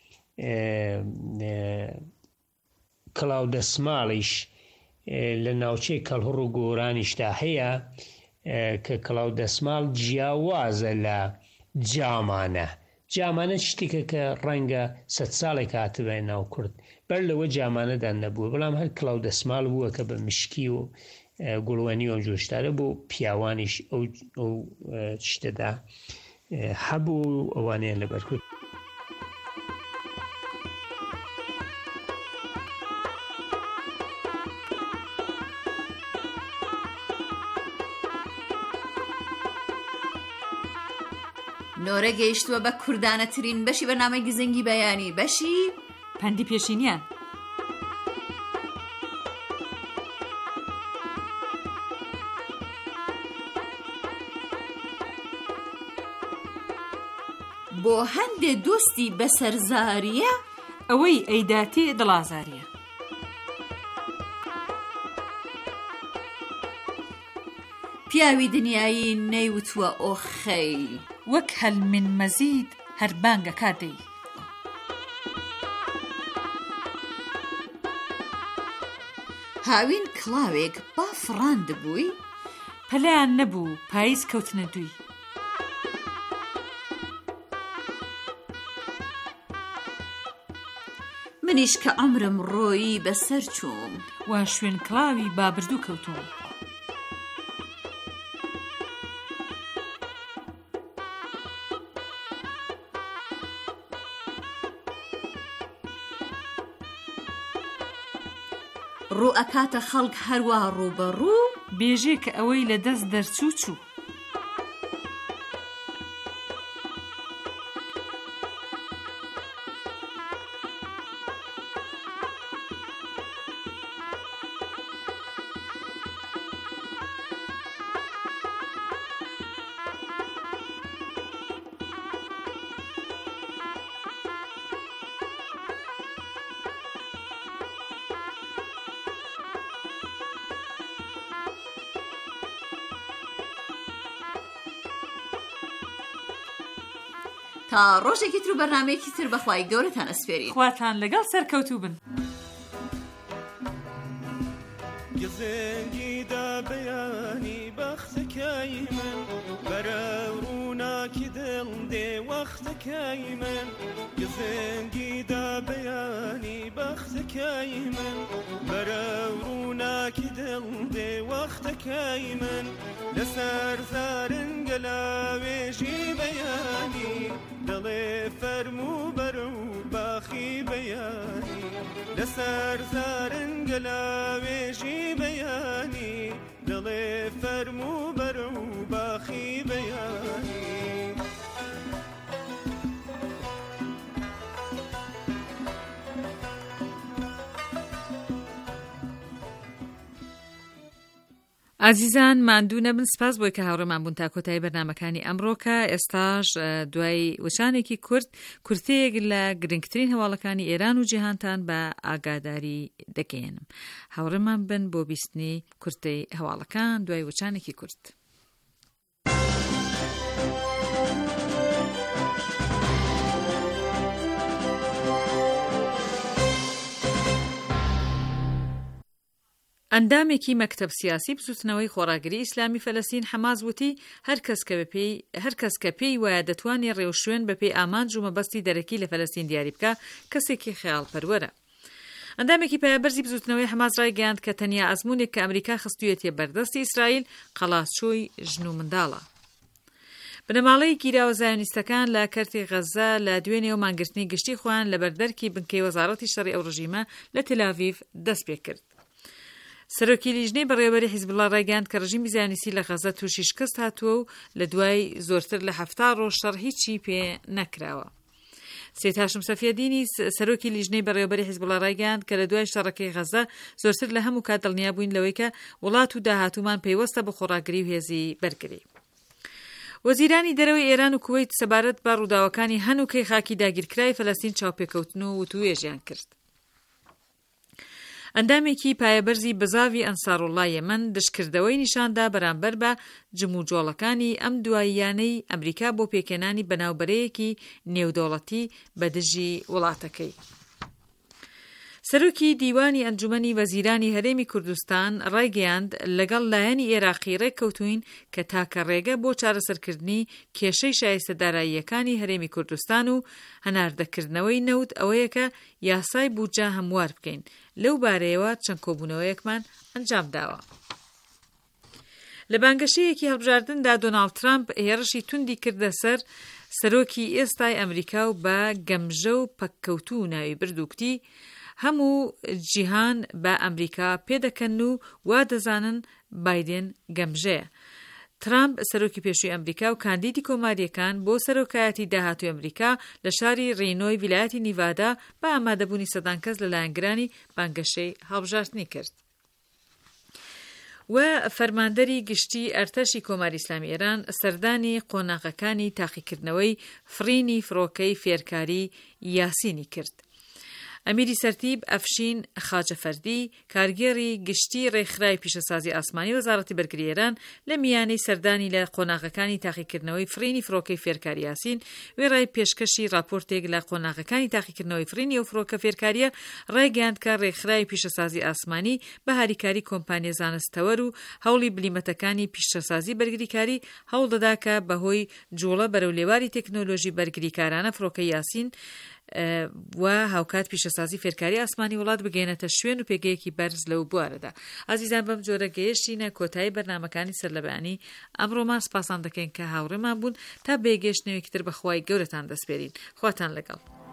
Speaker 12: کڵاودەسماڵیش لە ناوچەی کەلهۆڕ و گۆرانیشدا هەیە کە کڵاودەسماڵ جیاوازە لە جامانە. جامانە شتێکە کە ڕەنگە سەد ساڵێک هاتبێ ناو کورد بەر لەوە جامانەدان نەبووە، بەڵام هەر کڵاودەسماڵ بووە کە بە مشکی و گوڵوەنی و جۆشتارە بۆ پیاوانیش ئەو شتەدا هەبوو ئەوانیان لەبەر کورد.
Speaker 1: نۆرە گەیشتووە بە کوردانەترین بەشی بەرنامەی گزنگی بەیانی، بەشی
Speaker 3: پەندی پێشینیان.
Speaker 1: بۆ هەندێ دۆستی بەسەرزاریە
Speaker 3: ئەوەی ئەیداتێ دڵازاریە.
Speaker 1: پیاوی دنیایی نەیوتووە ئۆخەی
Speaker 3: وەک هەل من مەزید هەر بانگە کاردەی.
Speaker 1: هاوین کڵاوێک با فڕاند بووی
Speaker 3: پەلەیان نەبوو پاییز کەوتنە دووی.
Speaker 1: منیش کە عەمرم ڕۆیی بەسەر چووم
Speaker 3: وا شوێن کڵاوی بابردوو کەوتوم.
Speaker 1: ڕوو ئەکاتە خەڵک هەروە ڕووبەڕوو
Speaker 3: بێژێ کە ئەوەی لە دەست دەرچوو چوو.
Speaker 1: تا ڕۆژێکی تر و بەرنامەیەکی تر بەخوای گەورەتان ئەسپێرین.
Speaker 3: خواتان لەگەڵ سەرکەوتوو بن.
Speaker 11: گزنگیدا بەیانی بەختەکەی من بەرە ڕووناکی دڵ دێ وەختەکەی من گزنگیدا بەیانی بەختەکەی من بەرە ڕووناکی دڵ دێ وەختەکەی من لەسەر زارنگە لاوێژی بەیانی دڵێ فەرموو بەرە و باخی بەیانی لەسەر زارنگە لاوێژی بەیانی دڵێ فەرموو بەرە و باخی بەیانی
Speaker 3: ئازیزان ماندوو نەبن، سپاس بۆی کە هاوڕێمان بوون تا کۆتایی بەرنامەکانی ئەمڕۆکە. ئێستاش دوای وشانێکی کورد کورتەیەک لە گرنگترین هەواڵەکانی ئێران و جیهانتان بە ئاگاداری دەکەێنم. هاوڕێمان بن بۆ بیستنی کورتەی هەواڵەکان دوای وشانێکی کورد. ئەندامێکی مەکتەب سیاسی بسووتنەوەی خۆڕاگری ئیسلامی فەلەستین حەماس وتی هەر کەس کە پێی وایە دەتوانێت ڕێوشوێن بەپێی ئامانج و مەبەستی دەرەکی لە فەلەستین دیاری بکە کەسێکی خەیاڵپەروەرە. ئەندامێکی پایەبەرزی بزوتنەوەی حەماس ڕایگەیاند کە تەنیا ئەزموونێک کە ئەمریکا خستوویەتە بەردەستی ئیسرائیل قەڵاچۆی ژن و منداڵە. بنەماڵەی گیراوە زایۆنیستەکان لە کەرتی غەزە لە دوێنێ و مانگرتنی گشتی خۆیان لە بەردەرکی بنکەی وەزارەتی شەڕی ئەو ڕژیمە لە تێلاڤیڤ دەست پێ کرد. سەرۆکی لیژنەی بەڕێوەبەری حیزبوڵڵا ڕایگەیاند کە ڕژیمی زایۆنیستی لە غەزە تووشی شکست هاتووە و لە دوای زۆرتر لە هەفتا ڕۆژ شەڕ هیچی پێ نەکراوە. سید هاشم سەفیەدینی سەرۆکی لیژنەی بەڕێوەبەری حیزبوڵڵا ڕایگەیاند کە لە دوای شەڕەکەی غەزە زۆرتر لە هەموو کات دڵنیا بووین لەوەی کە وڵات و داهاتوومان پێیوەستە بە خۆڕاگری و هێزی بەرگری. وەزیرانی دەرەوەی ئێران و کوێیت سەبارەت بە ڕووداوەکانی هەنووکەی خاکی داگیرکرای فەلەستین چاوپێکەوتن و وتوێژیان کرد. ئەندامێکی پایەبەرزی بەزاوی ئەنساڕوڵڵا یەمەن دشکردەوەی نیشاندا بەرامبەر بە جموجۆڵەکانی ئەم دواییانەی ئەمریکا بۆ پێکێنانی بەناوبەرەیەکی نێودەوڵەتی بەدژی وڵاتەکەی. سەرۆکی دیوانی ئەنجومەنی وەزیرانی هەرێمی کوردستان ڕایگەیاند لەگەڵ لایەنی ئێراقی ڕێککەوتوین کە تاکە ڕێگە بۆ چارەسەرکردنی کێشەی شایستەداراییەکانی هەرێمی کوردستان و هەناردەکردنەوەی نەوت ئەوەیە کە یاسای بودجە هەموار بکەین. لەو بارەیەوە چەند کۆبوونەوەیەکمان ئەنجام داوە. لە بانگەشەیەکی هەڵبژاردندا دۆناڵد ترامپ هێرشی توندی کردە سەر سەرۆکی ئێستای ئەمریکا و بە گەمژە و پەککەوتوو ناوی بردووکتی هەموو جیهان بە ئەمریکا پێدەکەن و وا دەزانن بایدێن گەمژەیە. ترامپ سەرۆکی پێشووی ئەمریکا و کاندیدی کۆماریەکان بۆ سەرۆکایەتی داهاتووی ئەمریکا لە شاری ڕینۆی ویلایەتی نیڤادا بە ئامادەبوونی سەدان کەس لەلایەنگرانی بانگەشەی هەڵبژاردنی کرد. و فەرماندەری گشتی ئەرتەشی کۆماری ئیسلامی ئێران سەردانی قۆناغەکانی تاقیکردنەوەی فرینی فڕۆکەی فێرکاری یاسینی کرد. ئەمیری سەرتیب ئەفشین خاجەفەردی کارگێڕی گشتی ڕێکخراوی پیشەسازی ئاسمانی وەزارەتی بەرگری ئێران لە میانەی سەردانی لە قۆناغەکانی تاقیکردنەوەی فرینی فڕۆکەی فێرکاری یاسین وێڕای پێشکەشی راپۆرتێک لە قۆناغەکانی تاقیکردنەوەی فرینی ئەو فڕۆکە فێرکاریە ڕایگەیاند کە ڕێکخراوی پیشەسازی ئاسمانی بە هاریکاری کۆمپانیە زانستەوەر و هەوڵی بلیمەتەکانی پیشەسازی بەرگریکاری هەوڵ دەدا کە بەهۆی جوڵە بەرەو لێواری تەکنۆلۆژی بەرگریکارانە فڕۆکەی یاسین و هاوکات پیشەسازی فێرکاری ئاسمانی وڵات بگەێنێتە شوێن و پێگەیەکی بەرز لەو بوارەدا. ئازیزان بەم جۆرە گەیشتینە کۆتایی بەرنامەکانی سەرلەبانی ئەمڕۆمان سپاسان دەکەین کە هاوڕێمان بوون تا بێگەشتنەوەیەکتر بەخوای گەورەتان دەسپێرین. خواتان لەگەڵ.